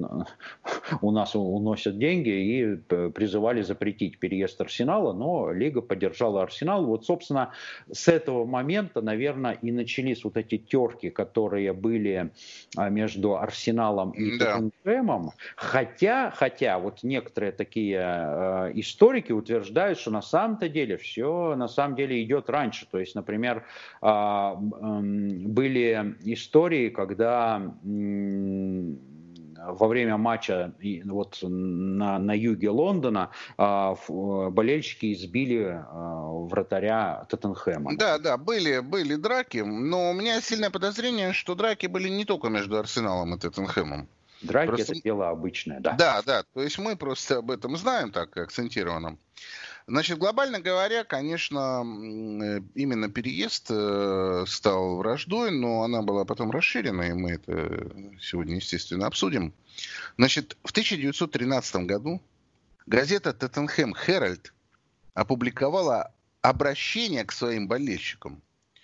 у нас уносят деньги, и призывали запретить переезд Арсенала, но лига поддержала Арсенал. Вот, собственно, с этого момента, наверное, и начались вот эти терки, которые были между Арсеналом и да. Тоттенхэмом, хотя, хотя вот некоторые такие э, историки утверждают, что на самом-то деле все на самом деле идет раньше. То есть, например, э, э, были истории, когда э, во время матча вот на, на юге Лондона э, болельщики избили э, вратаря Тоттенхэма. Да, да, были, были драки, но у меня сильное подозрение, что драки были не только между Арсеналом и Тоттенхэмом. Драки просто... это дело обычное, да. Да, да, то есть мы просто об этом знаем так акцентированно. Значит, глобально говоря, конечно, именно переезд стал враждой, но она была потом расширена, и мы это сегодня, естественно, обсудим. Значит, в тысяча девятьсот тринадцатом году газета «Тоттенхэм Herald» опубликовала обращение к своим болельщикам.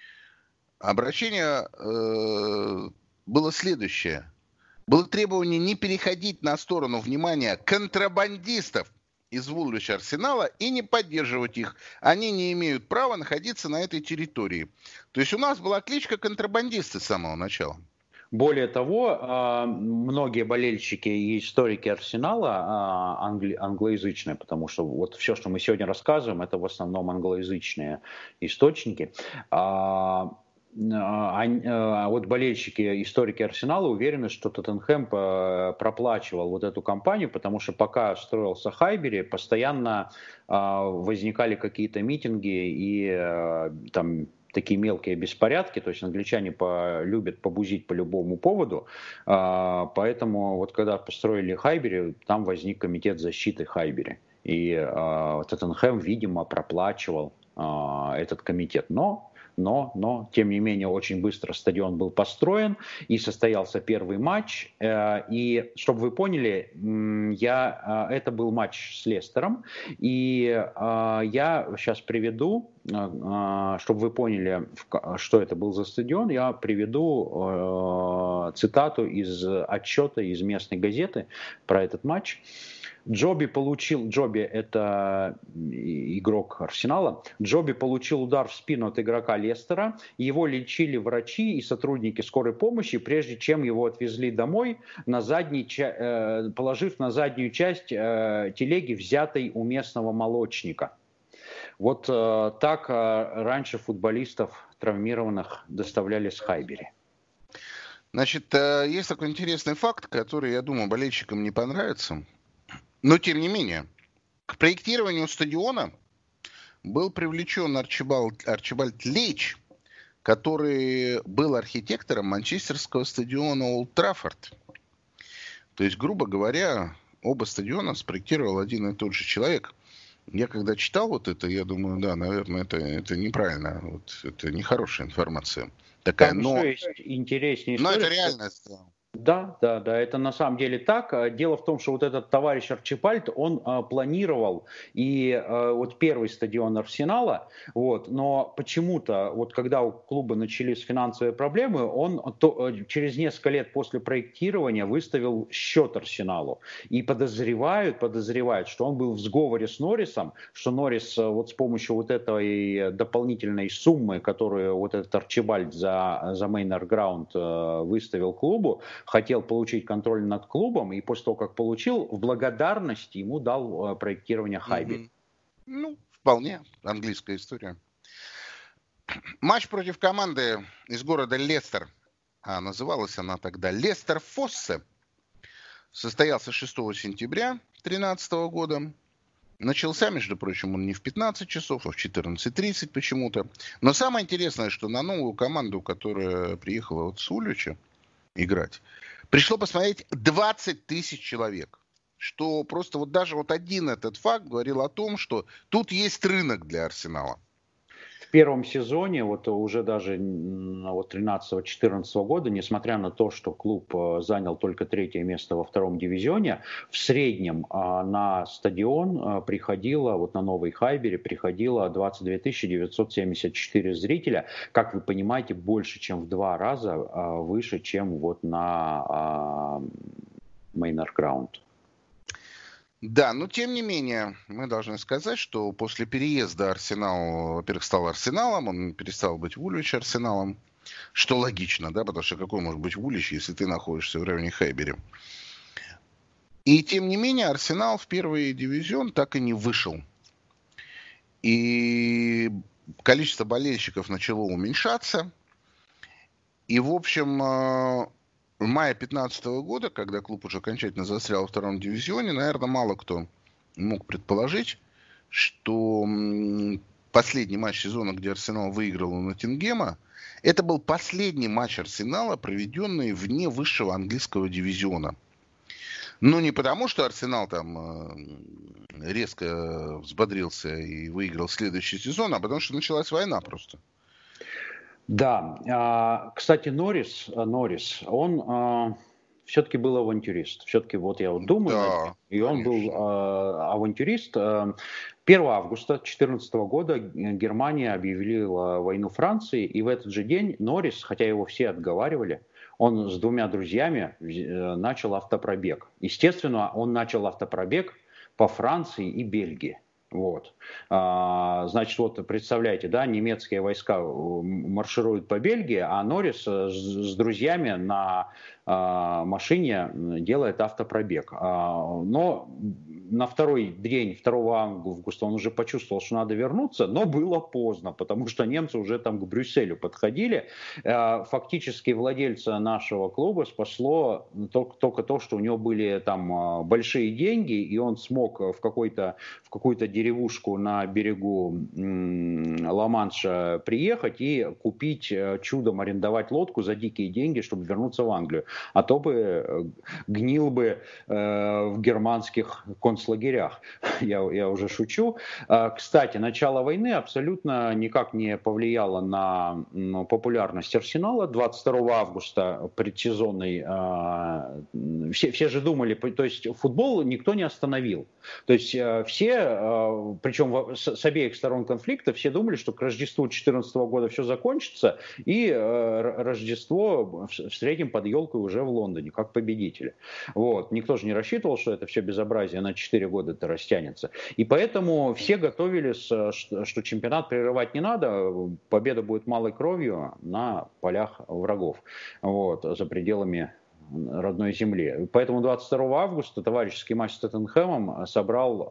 Обращение э, было следующее. Было требование не переходить на сторону внимания контрабандистов из Вулвича Арсенала и не поддерживать их. Они не имеют права находиться на этой территории. То есть у нас была кличка контрабандисты с самого начала. Более того, многие болельщики и историки Арсенала англи- англоязычные, потому что вот все, что мы сегодня рассказываем, это в основном англоязычные источники. А вот болельщики, историки Арсенала уверены, что Тоттенхэм проплачивал вот эту кампанию, потому что пока строился Хайбери, постоянно возникали какие-то митинги и там такие мелкие беспорядки, то есть англичане по, любят побузить по любому поводу, а, поэтому вот когда построили Хайбери, там возник комитет защиты Хайбери, и а, Тоттенхэм, видимо, проплачивал а, этот комитет, но Но, но, тем не менее, очень быстро стадион был построен, и состоялся первый матч. И, чтобы вы поняли, я, это был матч с Лестером, и я сейчас приведу, чтобы вы поняли, что это был за стадион, я приведу цитату из отчета из местной газеты про этот матч. Джоби получил, Джоби это игрок Арсенала, Джоби получил удар в спину от игрока Лестера, его лечили врачи и сотрудники скорой помощи, прежде чем его отвезли домой, на задней, положив на заднюю часть телеги, взятой у местного молочника. Вот так раньше футболистов травмированных доставляли с Хайбери. Значит, есть такой интересный факт, который, я думаю, болельщикам не понравится. Но, тем не менее, к проектированию стадиона был привлечен Арчибальд, Арчибальд Лейч, который был архитектором манчестерского стадиона Олд Траффорд. То есть, грубо говоря, оба стадиона спроектировал один и тот же человек. Я когда читал вот это, я думаю, да, наверное, это, это неправильно. Вот, это нехорошая информация такая. Там но, еще есть интереснее история. Но это реальность. Да, да, да, это на самом деле так. Дело в том, что вот этот товарищ Арчибальд, он а, планировал и а, вот первый стадион Арсенала, вот, но почему-то, вот когда у клуба начались финансовые проблемы, он то, через несколько лет после проектирования выставил счет Арсеналу. И подозревают, подозревают, что он был в сговоре с Норрисом, что Норрис вот с помощью вот этой дополнительной суммы, которую вот этот Арчибальд за, за Мейнард Граунд выставил клубу, хотел получить контроль над клубом, и после того, как получил, в благодарность ему дал проектирование Хайбери. Mm-hmm. Ну, вполне английская история. Матч против команды из города Лестер, а называлась она тогда Лестер Фоссе, состоялся шестого сентября две тысячи тринадцатого года. Начался, между прочим, он не в пятнадцать часов, а в четырнадцать тридцать почему-то. Но самое интересное, что на новую команду, которая приехала вот с Улича играть, пришло посмотреть двадцать тысяч человек. Что просто вот даже вот один этот факт говорил о том, что тут есть рынок для Арсенала. В первом сезоне, вот уже даже вот тринадцатого-четырнадцатого года, несмотря на то, что клуб занял только третье место во втором дивизионе, в среднем на стадион приходило, вот на Новый Хайбери приходило двадцать две тысячи девятьсот семьдесят четыре зрителя. Как вы понимаете, больше, чем в два раза выше, чем вот на Мейнард Граунд. Да, но тем не менее, мы должны сказать, что после переезда Арсенал, во-первых, стал Арсеналом, он перестал быть Вулвич Арсеналом, что логично, да, потому что какой может быть Вулвич, если ты находишься в районе Хайбери. И тем не менее, Арсенал в первый дивизион так и не вышел. И количество болельщиков начало уменьшаться. И, в общем, в мае две тысячи пятнадцатого года, когда клуб уже окончательно застрял во втором дивизионе, наверное, мало кто мог предположить, что последний матч сезона, где Арсенал выиграл у Ноттингема, это был последний матч Арсенала, проведенный вне высшего английского дивизиона. Ну, не потому, что Арсенал там резко взбодрился и выиграл следующий сезон, а потому что началась война просто. Да, кстати, Норрис, Норрис, он все-таки был авантюрист. Все-таки вот я вот думаю, да, и он конечно. был авантюрист. первого августа две тысячи четырнадцатого года Германия объявила войну Франции, и в этот же день Норрис, хотя его все отговаривали, он с двумя друзьями начал автопробег. Естественно, он начал автопробег по Франции и Бельгии. Вот. А, значит, вот представляете, да, немецкие войска маршируют по Бельгии, а Норрис с, с друзьями на а, машине делает автопробег. А, но на второй день, второго августа он уже почувствовал, что надо вернуться, но было поздно, потому что немцы уже там к Брюсселю подходили. Фактически владельца нашего клуба спасло только, только то, что у него были там большие деньги, и он смог в, какой-то, в какую-то деревушку на берегу Ла-Манша приехать и купить, чудом арендовать лодку за дикие деньги, чтобы вернуться в Англию. А то бы гнил бы э, в германских концлагерях. Я, я уже шучу. Кстати, начало войны абсолютно никак не повлияло на ну, популярность Арсенала. двадцать второго августа предсезонный э, все, все же думали, то есть футбол никто не остановил. То есть э, все, э, причем с, с обеих сторон конфликта, все думали, что к Рождеству две тысячи четырнадцатого года все закончится, и э, Рождество встретим под елкой уже в Лондоне, как победители. Вот. Никто же не рассчитывал, что это все безобразие на четыре года это растянется. И поэтому все готовились, что чемпионат прерывать не надо, победа будет малой кровью на полях врагов, вот, за пределами родной земли. Поэтому двадцать второго августа товарищеский матч с Тоттенхэмом собрал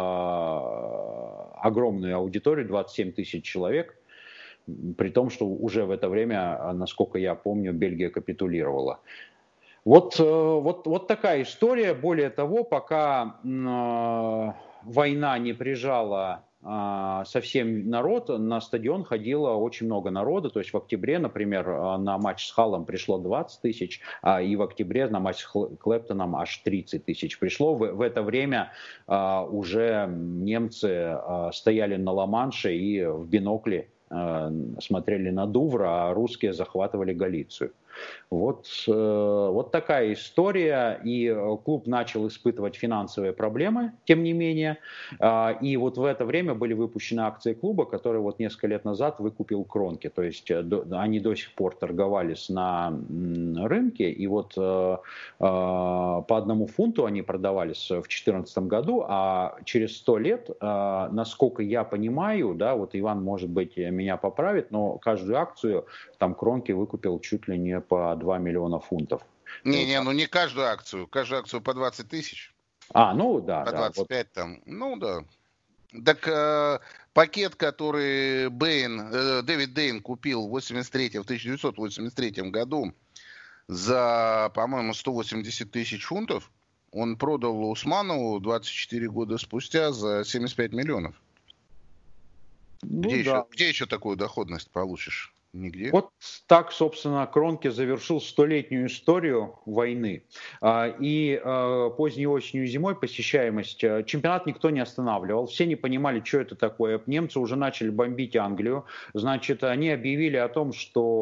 э, огромную аудиторию, двадцать семь тысяч человек, при том, что уже в это время, насколько я помню, Бельгия капитулировала. Вот, вот, вот такая история. Более того, пока э, война не прижала э, совсем народ, на стадион ходило очень много народа. То есть в октябре, например, на матч с Халлом пришло двадцать тысяч, а и в октябре на матч с Клэптоном аж тридцать тысяч пришло. В, в это время э, уже немцы э, стояли на Ла-Манше и в бинокле э, смотрели на Дувр, а русские захватывали Галицию. Вот, вот такая история, и клуб начал испытывать финансовые проблемы, тем не менее, и вот в это время были выпущены акции клуба, который вот несколько лет назад выкупил Кронки, то есть они до сих пор торговались на рынке, и вот по одному фунту они продавались в две тысячи четырнадцатом году, а через сто лет, насколько я понимаю, да, вот Иван, может быть, меня поправит, но каждую акцию там Кронки выкупил чуть ли не по два миллиона фунтов. Не-не, ну не каждую акцию. Каждую акцию по двадцать тысяч. А, ну да. По да, двадцать пять вот. там. Ну да. Так э, пакет, который Бэйн, э, Дэвид Дейн купил в восемьдесят третьем, в тысяча девятьсот восемьдесят третьем году за, по-моему, сто восемьдесят тысяч фунтов, он продал Усманову двадцать четыре года спустя за семьдесят пять миллионов. Ну, где, да. еще, где еще такую доходность получишь? Нигде. Вот так, собственно, Кронке завершил столетнюю историю войны. И поздней осенью и зимой посещаемость чемпионат никто не останавливал. Все не понимали, что это такое. Немцы уже начали бомбить Англию. Значит, они объявили о том,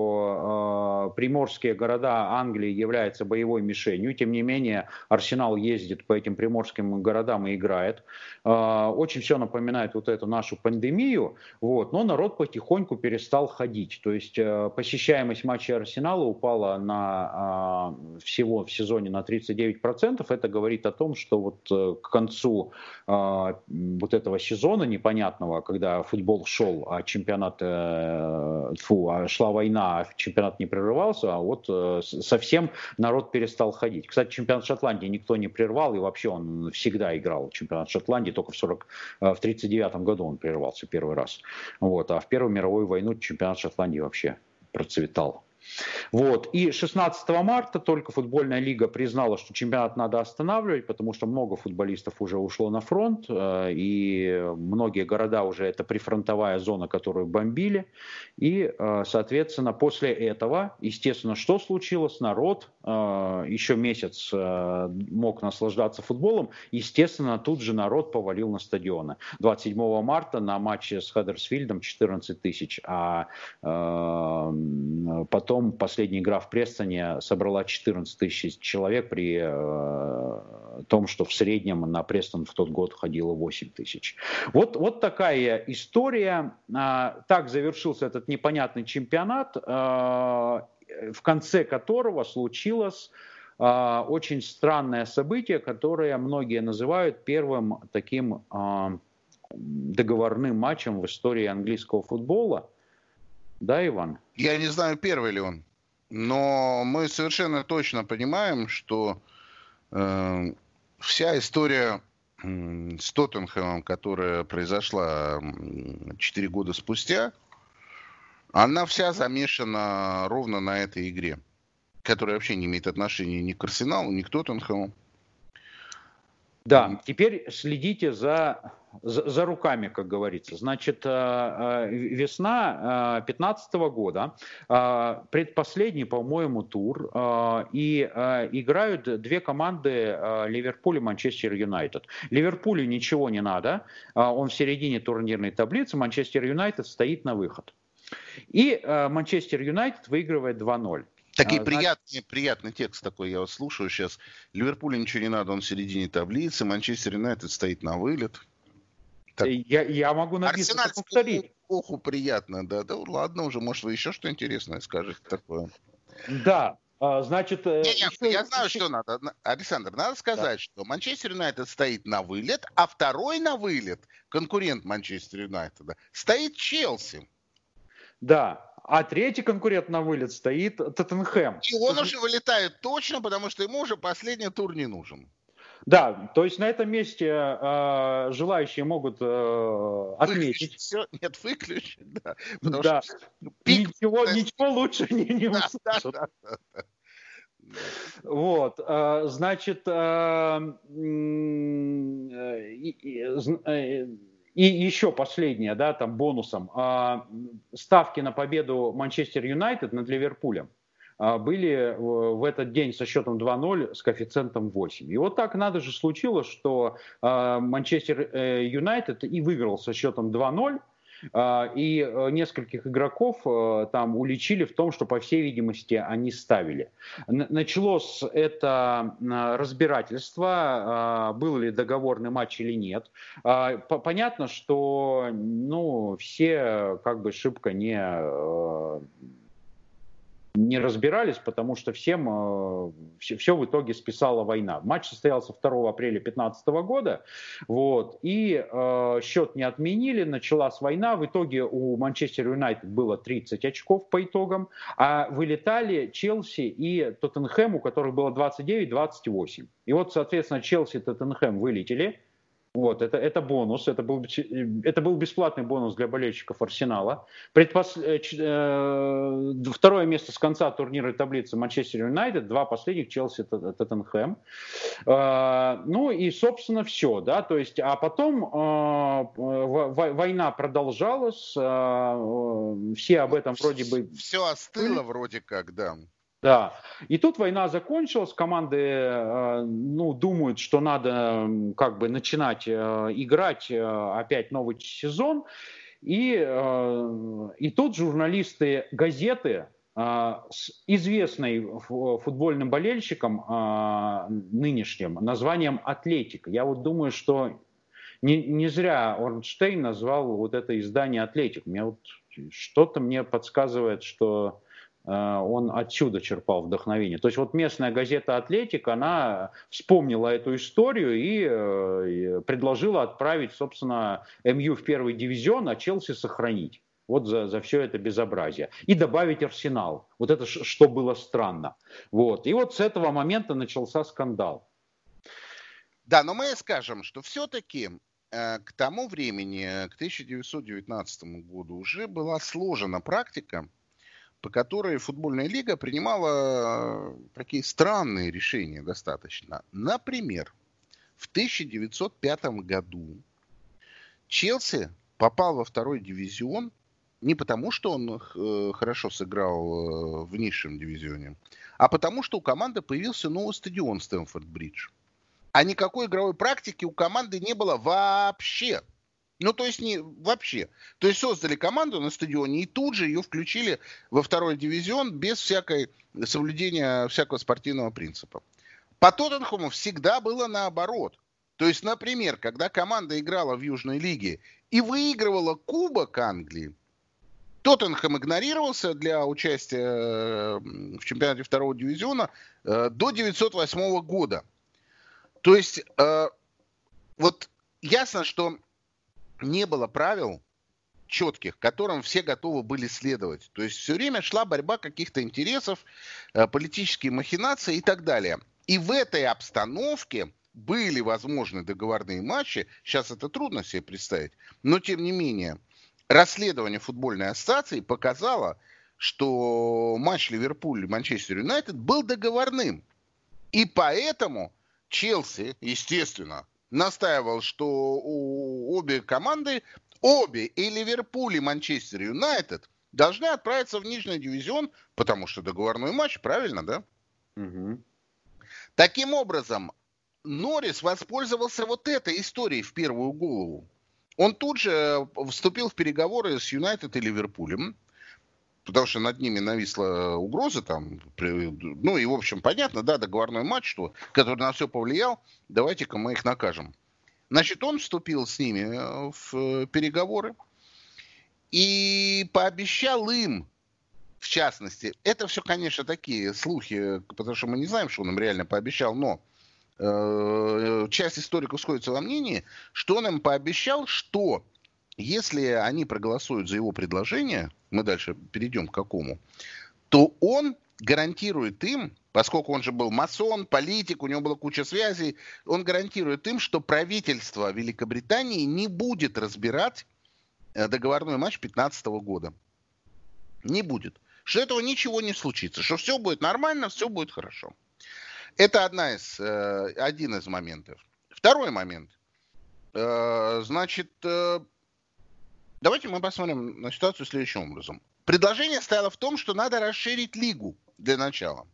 что приморские города Англии являются боевой мишенью. Тем не менее, Арсенал ездит по этим приморским городам и играет. Очень все напоминает вот эту нашу пандемию. Вот. Но народ потихоньку перестал ходить. То есть посещаемость матчей Арсенала упала на, всего в сезоне на тридцать девять процентов. Это говорит о том, что вот к концу вот этого сезона непонятного, когда футбол шел, а чемпионат, фу, шла война, а чемпионат не прерывался, а вот совсем народ перестал ходить. Кстати, чемпионат Шотландии никто не прервал, и вообще он всегда играл. Чемпионат Шотландии только в, сорок, в тридцать девятом году он прервался первый раз. Вот. А в Первую мировую войну чемпионат Шотландии вообще процветал. Вот. И шестнадцатого марта только футбольная лига признала, что чемпионат надо останавливать, потому что много футболистов уже ушло на фронт, и многие города уже это прифронтовая зона, которую бомбили. И, соответственно, после этого, естественно, что случилось? Народ еще месяц мог наслаждаться футболом. Естественно, тут же народ повалил на стадионы. двадцать седьмого марта на матче с Хаддерсфилдом четырнадцать тысяч, а потом последняя игра в Престоне собрала четырнадцать тысяч человек при э, том, что в среднем на Престон в тот год ходило восемь тысяч. Вот, вот такая история. А, так завершился этот непонятный чемпионат, а, в конце которого случилось а, очень странное событие, которое многие называют первым таким а, договорным матчем в истории английского футбола. Да, Иван? Я не знаю, первый ли он, но мы совершенно точно понимаем, что э, вся история с Тоттенхэмом, которая произошла четыре года спустя, она вся замешана ровно на этой игре, которая вообще не имеет отношения ни к Арсеналу, ни к Тоттенхэму. Да, теперь следите за, за, за руками, как говорится. Значит, весна две тысячи пятнадцатого года, предпоследний, по-моему, тур, и играют две команды, Ливерпуль и Манчестер Юнайтед. Ливерпулю ничего не надо, он в середине турнирной таблицы, Манчестер Юнайтед стоит на выход. И Манчестер Юнайтед выигрывает два ноль. Такой а, приятный, значит... приятный текст такой, я вот слушаю сейчас. Ливерпулю ничего не надо, он в середине таблицы. Манчестер Юнайтед стоит на вылет. Так. Я, я могу написать, повторить. Оху, приятно, да. Да ладно уже, может, вы еще что интересное скажете такое. Да, значит... Не, не, еще... Я знаю, что надо. Александр, надо сказать, да. что Манчестер Юнайтед стоит на вылет, а второй на вылет, конкурент Манчестер Юнайтеда, стоит Челси. Да. А третий конкурент на вылет стоит Тоттенхэм. И он уже вылетает точно, потому что ему уже последний тур не нужен. Да, то есть на этом месте э, желающие могут э, отметить. Все, нет, выключить, да. Да. Что пик... ничего, ничего лучше не, не да, услышат. Да, да, да. Вот, э, значит, э, э, э, и еще последнее, да, там бонусом. Ставки на победу Манчестер Юнайтед над Ливерпулем были в этот день со счетом два ноль с коэффициентом восемь. И вот так надо же случилось, что Манчестер Юнайтед и выиграл со счетом два ноль. И нескольких игроков там уличили в том, что, по всей видимости, они ставили. Началось это разбирательство, был ли договорный матч или нет. Понятно, что ну, все как бы шибко не... не разбирались, потому что всем э, все, все в итоге списала война. Матч состоялся второго апреля две тысячи пятнадцатого года, вот, и э, счет не отменили, началась война, в итоге у Манчестер Юнайтед было тридцать очков по итогам, а вылетали Челси и Тоттенхэм, у которых было двадцать девять двадцать восемь. И вот, соответственно, Челси и Тоттенхэм вылетели. Вот, это, это бонус, это был, это был бесплатный бонус для болельщиков Арсенала. Предпос... Второе место с конца турнирной таблицы Манчестер Юнайтед, два последних Челси, Тоттенхэм. Ну и, собственно, все, да, то есть, а потом война продолжалась, все об этом вроде бы... Все остыло вроде как, да. Да, и тут война закончилась, команды, ну, думают, что надо как бы начинать играть опять новый сезон, и, и тут журналисты газеты с известным футбольным болельщиком нынешним названием «Атлетик». Я вот думаю, что не, не зря Орнштейн назвал вот это издание «Атлетик». Мне вот что-то мне подсказывает, что он отсюда черпал вдохновение. То есть вот местная газета «Атлетик», она вспомнила эту историю и предложила отправить, собственно, эм ю в первый дивизион, а Челси сохранить. Вот за, за все это безобразие. И добавить Арсенал. Вот это что было странно. Вот. И вот с этого момента начался скандал. Да, но мы скажем, что все-таки э, к тому времени, к тысяча девятьсот девятнадцатому году, уже была сложена практика, по которой футбольная лига принимала такие странные решения достаточно. Например, в тысяча девятьсот пятом году Челси попал во второй дивизион не потому, что он хорошо сыграл в низшем дивизионе, а потому, что у команды появился новый стадион Стэмфорд-Бридж. А никакой игровой практики у команды не было вообще. Ну, то есть не вообще. То есть создали команду на стадионе и тут же ее включили во второй дивизион без всякой соблюдения всякого спортивного принципа. По Тоттенхэму всегда было наоборот. То есть, например, когда команда играла в Южной лиге и выигрывала Кубок Англии, Тоттенхэм игнорировался для участия в чемпионате второго дивизиона до тысяча девятьсот восьмого года. То есть, вот ясно, что не было правил четких, которым все готовы были следовать. То есть все время шла борьба каких-то интересов, политические махинации и так далее. И в этой обстановке были возможны договорные матчи, сейчас это трудно себе представить, но тем не менее, расследование футбольной ассоциации показало, что матч Ливерпуль-Манчестер Юнайтед был договорным. И поэтому Челси, естественно, настаивал, что у обе команды, обе и Ливерпуль, и Манчестер Юнайтед должны отправиться в нижний дивизион, потому что договорной матч, правильно, да? Угу. Таким образом, Норрис воспользовался вот этой историей в первую голову. Он тут же вступил в переговоры с Юнайтед и Ливерпулем, потому что над ними нависла угроза там, ну и в общем понятно, да, договорной матч, что, который на все повлиял, давайте-ка мы их накажем. Значит, он вступил с ними в переговоры и пообещал им, в частности, это все, конечно, такие слухи, потому что мы не знаем, что он им реально пообещал, но э, часть историков сходится во мнении, что он им пообещал, что если они проголосуют за его предложение, мы дальше перейдем к какому, то он гарантирует им, поскольку он же был масон, политик, у него была куча связей, он гарантирует им, что правительство Великобритании не будет разбирать договорной матч две тысячи пятнадцатого года. Не будет. Что этого ничего не случится, что все будет нормально, все будет хорошо. Это одна из, один из моментов. Второй момент. Значит, давайте мы посмотрим на ситуацию следующим образом. Предложение стояло в том, что надо расширить лигу для начала.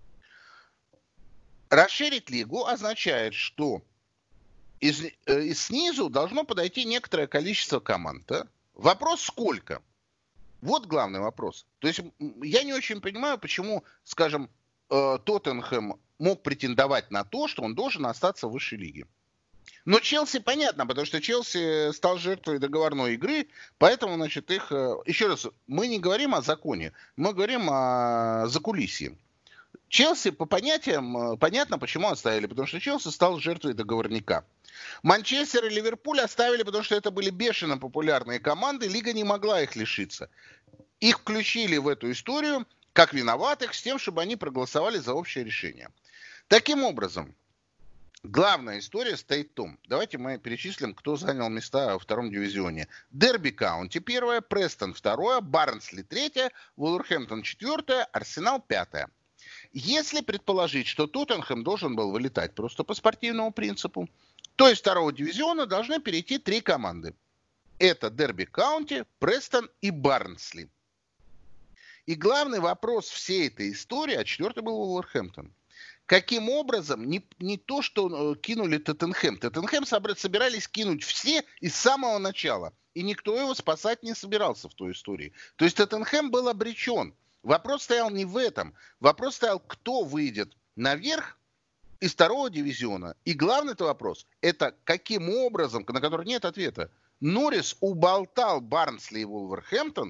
Расширить лигу означает, что из, э, снизу должно подойти некоторое количество команд. Да? Вопрос сколько? Вот главный вопрос. То есть я не очень понимаю, почему, скажем, э, Тоттенхэм мог претендовать на то, что он должен остаться в высшей лиге. Но Челси понятно, потому что Челси стал жертвой договорной игры, поэтому, значит, их... Еще раз, мы не говорим о законе, мы говорим о закулисье. Челси по понятиям, понятно, почему оставили, потому что Челси стал жертвой договорника. Манчестер и Ливерпуль оставили, потому что это были бешено популярные команды, лига не могла их лишиться. Их включили в эту историю как виноватых с тем, чтобы они проголосовали за общее решение. Таким образом, главная история стоит в том, давайте мы перечислим, кто занял места во втором дивизионе. Дерби Каунти первое, Престон второе, Барнсли третье, Вулверхэмптон четвертое, Арсенал пятое. Если предположить, что Тоттенхэм должен был вылетать просто по спортивному принципу, то из второго дивизиона должны перейти три команды. Это Дерби Каунти, Престон и Барнсли. И главный вопрос всей этой истории, а четвертый был Вулверхэмптон. Каким образом, не, не то, что кинули Тоттенхэм. Тоттенхэм собирались кинуть все из самого начала. И никто его спасать не собирался в той истории. То есть Тоттенхэм был обречен. Вопрос стоял не в этом. Вопрос стоял, кто выйдет наверх из второго дивизиона. И главный-то вопрос, это каким образом, на который нет ответа, Норрис уболтал Барнсли и Вулверхэмптон,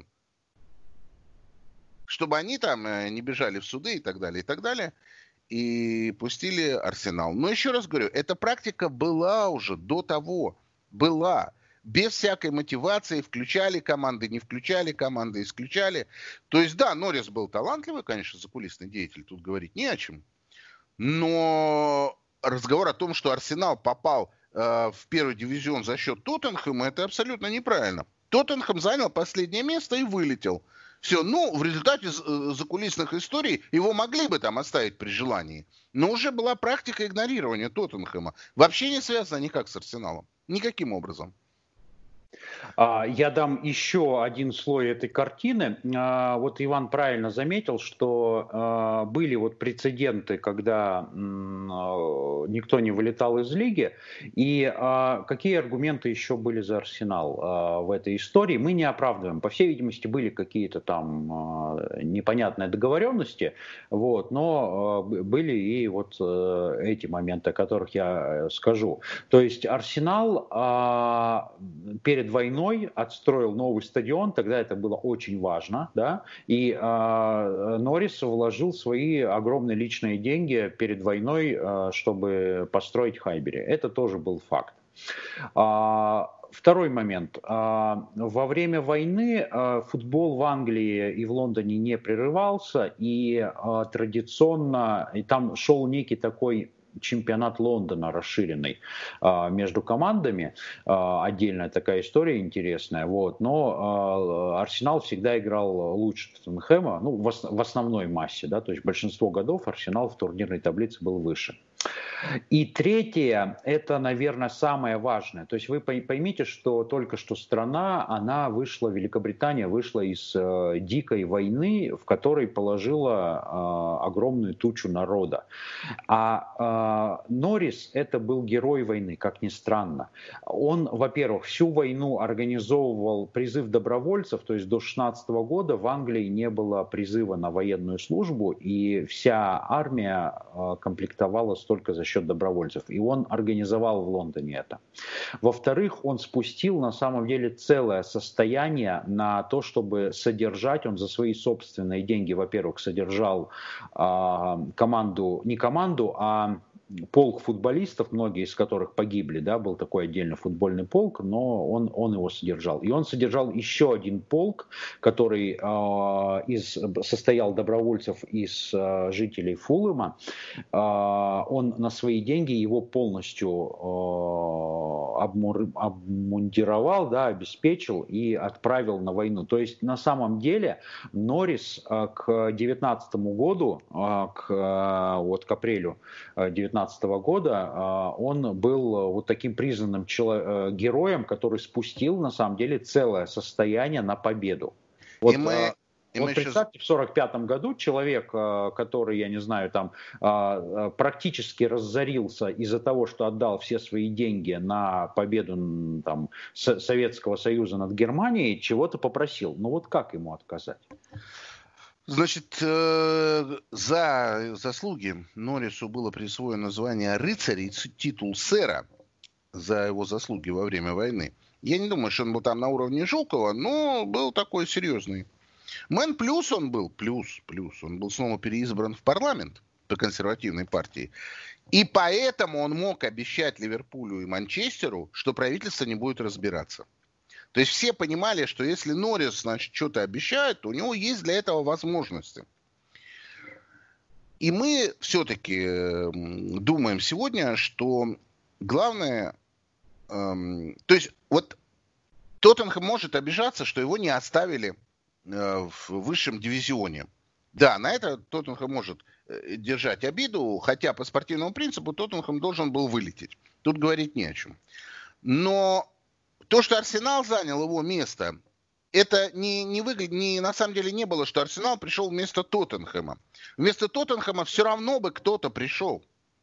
чтобы они там не бежали в суды и так далее, и так далее. И пустили Арсенал. Но еще раз говорю, эта практика была уже до того. Была. Без всякой мотивации. Включали команды, не включали команды, исключали. То есть, да, Норрис был талантливый, конечно, закулисный деятель. Тут говорить не о чем. Но разговор о том, что Арсенал попал э, в первый дивизион за счет Тоттенхэма, это абсолютно неправильно. Тоттенхэм занял последнее место и вылетел. Все, ну, в результате закулисных историй его могли бы там оставить при желании. Но уже была практика игнорирования Тоттенхэма. Вообще не связано никак с Арсеналом. Никаким образом. Я дам еще один слой этой картины. Вот Иван правильно заметил, что были вот прецеденты, когда никто не вылетал из лиги. И какие аргументы еще были за Арсенал в этой истории, мы не оправдываем. По всей видимости, были какие-то там непонятные договоренности, вот, но были и вот эти моменты, о которых я скажу. То есть Арсенал перед войной отстроил новый стадион, тогда это было очень важно, да, и э, Норрис вложил свои огромные личные деньги перед войной, э, чтобы построить Хайбери. Это тоже был факт. А, второй момент. А, во время войны а, футбол в Англии и в Лондоне не прерывался, и а, традиционно и там шел некий такой чемпионат Лондона расширенный а, между командами. А, отдельная такая история интересная. Вот. Но а, Арсенал всегда играл лучше Тоттенхэма, ну, в, в основной массе, да, то есть большинство годов Арсенал в турнирной таблице был выше. И третье, это, наверное, самое важное. То есть вы поймите, что только что страна, она вышла, Великобритания вышла из э, дикой войны, в которой положила э, огромную тучу народа. А э, Норрис это был герой войны, как ни странно. Он, во-первых, всю войну организовывал призыв добровольцев, то есть до шестнадцатого года в Англии не было призыва на военную службу, и вся армия э, комплектовалась только за счет добровольцев. И он организовал в Лондоне это. Во-вторых, он спустил на самом деле целое состояние на то, чтобы содержать, он за свои собственные деньги, во-первых, содержал э, команду, не команду, а полк футболистов, многие из которых погибли, да, был такой отдельно футбольный полк, но он, он его содержал. И он содержал еще один полк, который э, из, состоял добровольцев из э, жителей Фулэма. Э, он на свои деньги его полностью э, обмур, обмундировал, да, обеспечил и отправил на войну. То есть на самом деле Норрис э, к девятнадцатому году, э, к, э, вот, к апрелю девятнадцатого года он был вот таким признанным героем, который спустил на самом деле целое состояние на победу. Вот, и мы, и вот мы представьте, еще... в сорок пятом году человек, который, я не знаю, там практически разорился из-за того, что отдал все свои деньги на победу там, Советского Союза над Германией, чего-то попросил. Ну вот как ему отказать? Значит, за заслуги Норрису было присвоено звание рыцаря и титул сэра за его заслуги во время войны. Я не думаю, что он был там на уровне Жукова, но был такой серьезный мэн. Плюс он был, плюс, плюс, он был снова переизбран в парламент по консервативной партии. И поэтому он мог обещать Ливерпулю и Манчестеру, что правительство не будет разбираться. То есть все понимали, что если Норрис, значит, что-то обещает, то у него есть для этого возможности. И мы все-таки думаем сегодня, что главное... Эм, то есть вот Тоттенхэм может обижаться, что его не оставили э, в высшем дивизионе. Да, на это Тоттенхэм может держать обиду, хотя по спортивному принципу Тоттенхэм должен был вылететь. Тут говорить не о чем. Но... То, что Арсенал занял его место, это не, не выглядит, не, на самом деле не было, что Арсенал пришел вместо Тоттенхэма. Вместо Тоттенхэма все равно бы кто-то пришел.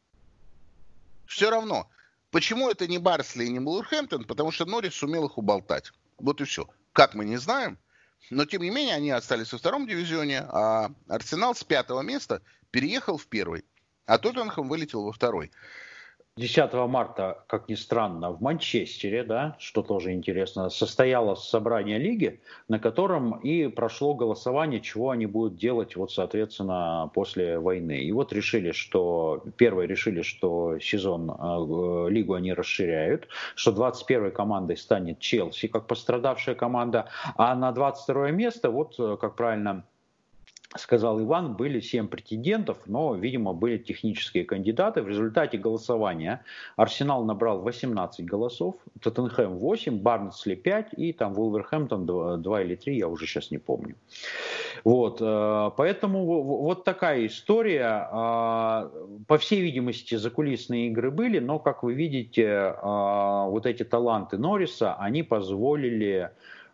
Все равно. Почему это не Барнсли и не Вулверхэмптон? Потому что Норрис сумел их уболтать. Вот и все. Как мы не знаем, но тем не менее они остались во втором дивизионе, а Арсенал с пятого места переехал в первый, а Тоттенхэм вылетел во второй. десятого марта, как ни странно, в Манчестере, да, что тоже интересно, состоялось собрание лиги, на котором и прошло голосование, чего они будут делать, вот, соответственно, после войны. И вот решили, что, первые решили, что сезон, э, лигу они расширяют, что двадцать первой командой станет Челси, как пострадавшая команда, а на двадцать второе место, вот, как правильно сказал Иван, были семь претендентов, но, видимо, были технические кандидаты. В результате голосования Арсенал набрал восемнадцать голосов, Тоттенхэм восемь, Барнсли пять и там Вулверхэмптон два или три, я уже сейчас не помню. Вот, поэтому вот такая история. По всей видимости, закулисные игры были, но, как вы видите, вот эти таланты Норриса, они позволили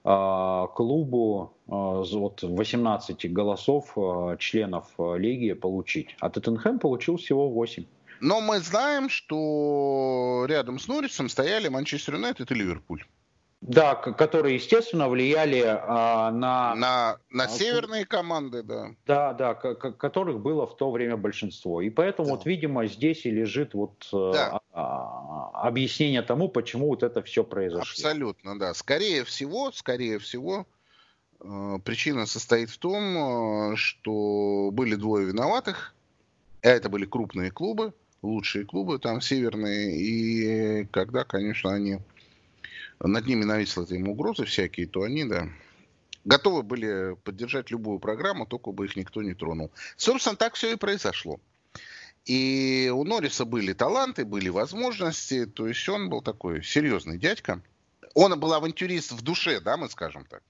клубу вот восемнадцать голосов членов лиги получить, а Тоттенхэм получил всего восемь. Но мы знаем, что рядом с Норрисом стояли Манчестер Юнайтед и Ливерпуль. Да, которые, естественно, влияли а, на... На, на северные команды, да. Да, да, к- которых было в то время большинство. И поэтому, да. вот, видимо, здесь и лежит вот да. а, а, объяснение тому, почему вот это все произошло. Абсолютно, да. Скорее всего, скорее всего, э, причина состоит в том, что были двое виноватых. Это были крупные клубы, лучшие клубы, там северные. И когда, конечно, они... над ними нависла им угрозы всякие, то они, да, готовы были поддержать любую программу, только бы их никто не тронул. Собственно, так все и произошло. И у Норриса были таланты, были возможности, то есть он был такой серьезный дядька. Он был авантюрист в душе, да, мы скажем так.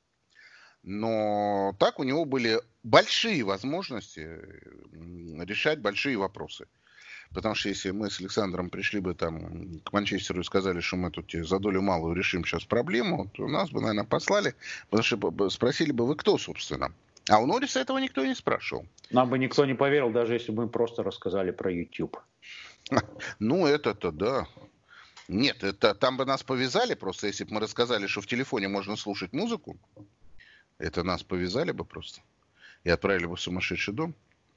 Но так у него были большие возможности решать большие вопросы. Потому что если мы с Александром пришли бы там к Манчестеру и сказали, что мы тут за долю малую решим сейчас проблему, то нас бы, наверное, послали, потому что спросили бы, вы кто, собственно? А у Норриса этого никто не спрашивал. Нам бы никто не поверил, даже если бы мы просто рассказали про YouTube. Ну, это-то да. Нет, это там бы нас повязали просто, если бы мы рассказали, что в телефоне можно слушать музыку. Это нас повязали бы просто и отправили бы в сумасшедший дом.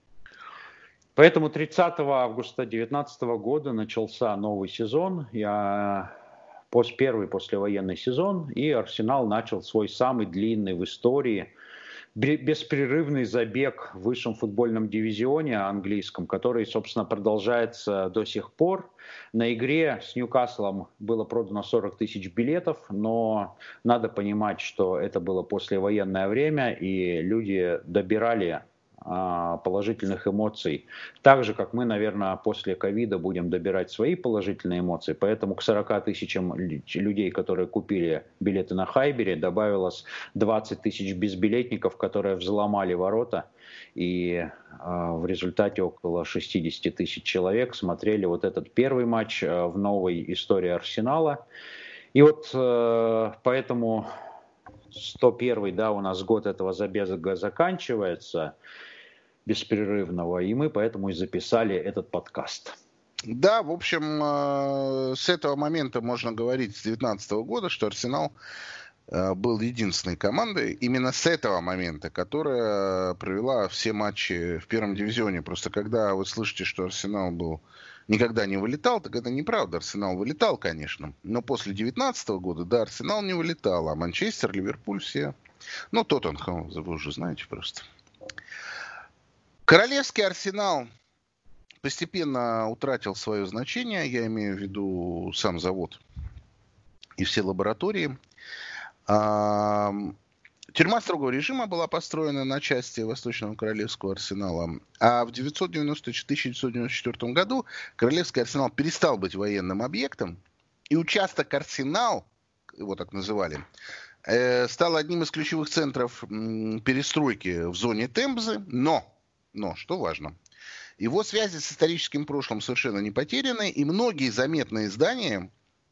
Поэтому тридцатого августа две тысячи девятнадцатого года начался новый сезон, я, пост, первый послевоенный сезон, и Арсенал начал свой самый длинный в истории беспрерывный забег в высшем футбольном дивизионе английском, который, собственно, продолжается до сих пор. На игре с Ньюкаслом было продано сорок тысяч билетов, но надо понимать, что это было послевоенное время, и люди добирали положительных эмоций. Так же, как мы, наверное, после ковида будем добирать свои положительные эмоции. Поэтому к сорока тысячам людей, которые купили билеты на Хайбере, добавилось двадцать тысяч безбилетников, которые взломали ворота. И э, в результате около шестьдесят тысяч человек смотрели вот этот первый матч э, в новой истории Арсенала. И вот э, поэтому сто первый, да, у нас год этого забега заканчивается, беспрерывного, и мы поэтому и записали этот подкаст. Да, в общем, с этого момента можно говорить, с две тысячи девятнадцатого года, что Арсенал был единственной командой, именно с этого момента, которая провела все матчи в первом дивизионе. Просто когда вы слышите, что Арсенал был никогда не вылетал, так это неправда. Арсенал вылетал, конечно, но после две тысячи девятнадцатого года, да, Арсенал не вылетал, а Манчестер, Ливерпуль все. Ну, Тоттенхэм, вы уже знаете просто. Королевский Арсенал постепенно утратил свое значение, я имею в виду сам завод и все лаборатории. Тюрьма строгого режима была построена на части Восточного Королевского Арсенала, а в тысяча девятьсот девяносто четвёртом году Королевский Арсенал перестал быть военным объектом, и участок Арсенал, его так называли, стал одним из ключевых центров перестройки в зоне Темзы, но Но, что важно, его связи с историческим прошлым совершенно не потеряны, и многие заметные здания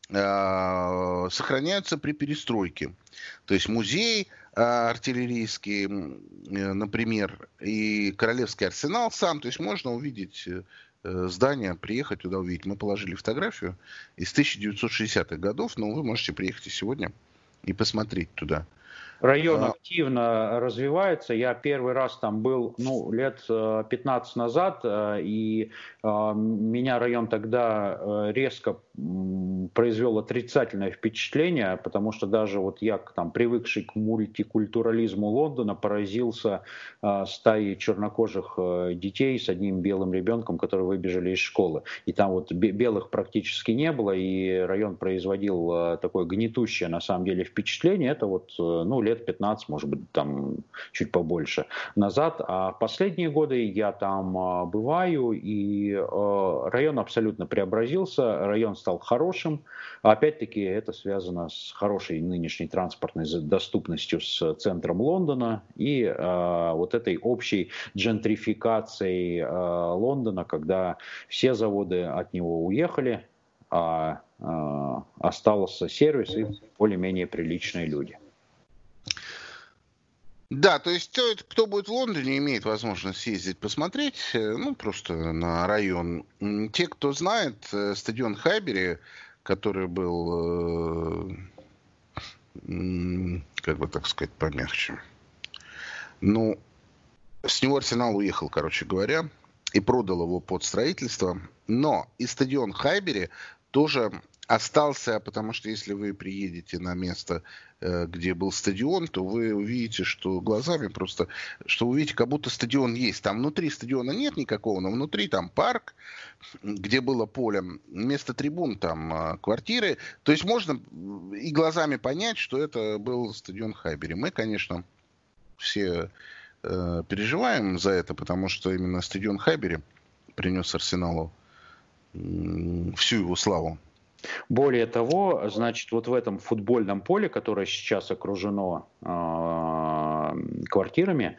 э, сохраняются при перестройке. То есть музей э, артиллерийский, э, например, и Королевский арсенал сам. То есть можно увидеть э, здание, приехать туда увидеть. Мы положили фотографию из тысяча девятьсот шестидесятых годов, но вы можете приехать и сегодня и посмотреть туда. Район активно развивается. Я первый раз там был, ну, лет пятнадцать назад, и меня район тогда резко произвел отрицательное впечатление, потому что даже вот я, там, привыкший к мультикультурализму Лондона, поразился стаей чернокожих детей с одним белым ребенком, которые выбежали из школы. И там вот белых практически не было, и район производил такое гнетущее, на самом деле, впечатление. Это вот, ну, лет пятнадцать, может быть, там чуть побольше назад. А в последние годы я там бываю, и район абсолютно преобразился, район стал хорошим. Опять-таки это связано с хорошей нынешней транспортной доступностью с центром Лондона и вот этой общей джентрификацией Лондона, когда все заводы от него уехали, а остался сервис и более-менее приличные люди. Да, то есть кто будет в Лондоне, имеет возможность съездить посмотреть, ну, просто на район. Те, кто знает, стадион Хайбери, который был, как бы так сказать, помягче, ну, с него Арсенал уехал, короче говоря, и продал его под строительство. Но и стадион Хайбери тоже остался, потому что если вы приедете на место, где был стадион, то вы увидите, что глазами просто, что увидите, как будто стадион есть. Там внутри стадиона нет никакого, но внутри там парк, где было поле, вместо трибун там квартиры. То есть можно и глазами понять, что это был стадион Хайбери. Мы, конечно, все э, переживаем за это, потому что именно стадион Хайбери принес Арсеналу всю его славу. Более того, значит, вот в этом футбольном поле, которое сейчас окружено э, квартирами,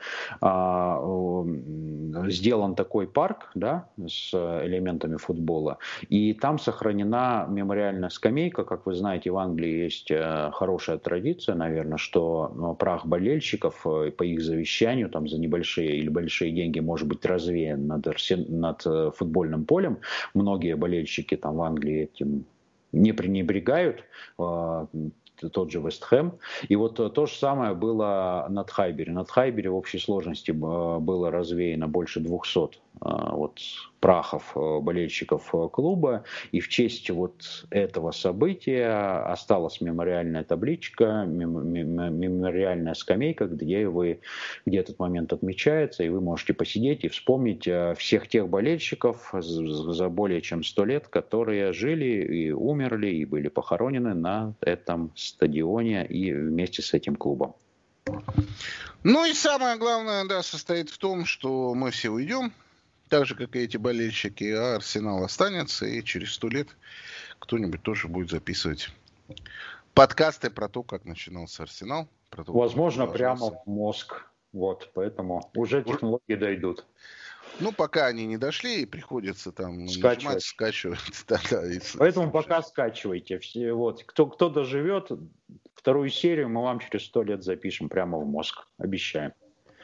э, сделан такой парк, да, с элементами футбола, и там сохранена мемориальная скамейка. Как вы знаете, в Англии есть хорошая традиция, наверное, что прах болельщиков по их завещанию там за небольшие или большие деньги может быть развеян над, над футбольным полем. Многие болельщики там в Англии этим не пренебрегают, тот же Вест Хэм. И вот то же самое было над Хайбери. Над Хайбери в общей сложности было развеяно больше двухсот вот прахов болельщиков клуба. И в честь вот этого события осталась мемориальная табличка, мемориальная скамейка, где, вы, где этот момент отмечается, и вы можете посидеть и вспомнить всех тех болельщиков за более чем сто лет, которые жили и умерли, и были похоронены на этом стадионе и вместе с этим клубом. Ну и самое главное, да, состоит в том, что мы все уйдем, так же, как и эти болельщики, а Арсенал останется, и через сто лет кто-нибудь тоже будет записывать подкасты про то, как начинался Арсенал. Про то, возможно, прямо в мозг. Вот, поэтому уже технологии дойдут. Ну, пока они не дошли, и приходится там скачивать. Нажимать, скачивать. Да, да, и поэтому пока скачивайте. Все, вот. Кто, кто доживет, вторую серию мы вам через сто лет запишем прямо в мозг. Обещаем.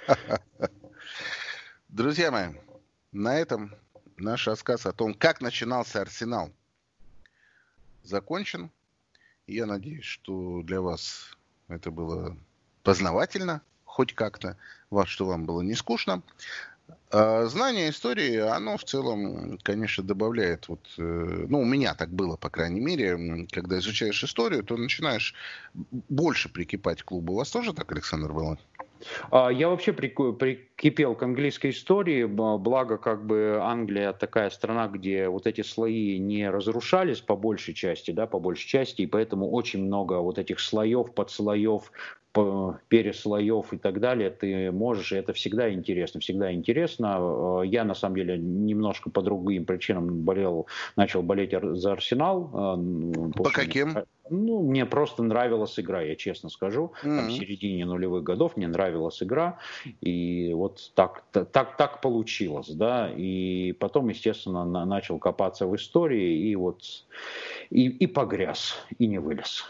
Друзья мои, на этом наш рассказ о том, как начинался Арсенал, закончен. Я надеюсь, что для вас это было познавательно, хоть как-то, что вам было не скучно. Знание истории, оно в целом, конечно, добавляет, вот, ну, у меня так было, по крайней мере, когда изучаешь историю, то начинаешь больше прикипать к клубу. У вас тоже так, Александр, было? Я вообще прикипел к английской истории, благо как бы Англия такая страна, где вот эти слои не разрушались по большей части, да, по большей части, и поэтому очень много вот этих слоев, подслоев, переслоев и так далее ты можешь, и это всегда интересно, всегда интересно. Я, на самом деле, немножко по другим причинам болел, начал болеть за Арсенал. По каким? Ну, мне просто нравилась игра, я честно скажу. Mm-hmm. Там, в середине нулевых годов мне нравилась игра, и вот так, так, так получилось, да. И потом, естественно, на, начал копаться в истории, и вот и, и погряз, и не вылез.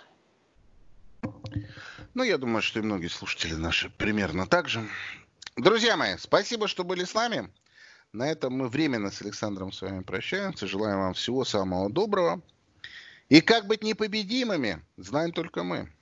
Ну, я думаю, что и многие слушатели наши примерно так же. Друзья мои, спасибо, что были с нами. На этом мы временно с Александром с вами прощаемся. Желаем вам всего самого доброго. И как быть непобедимыми, знаем только мы.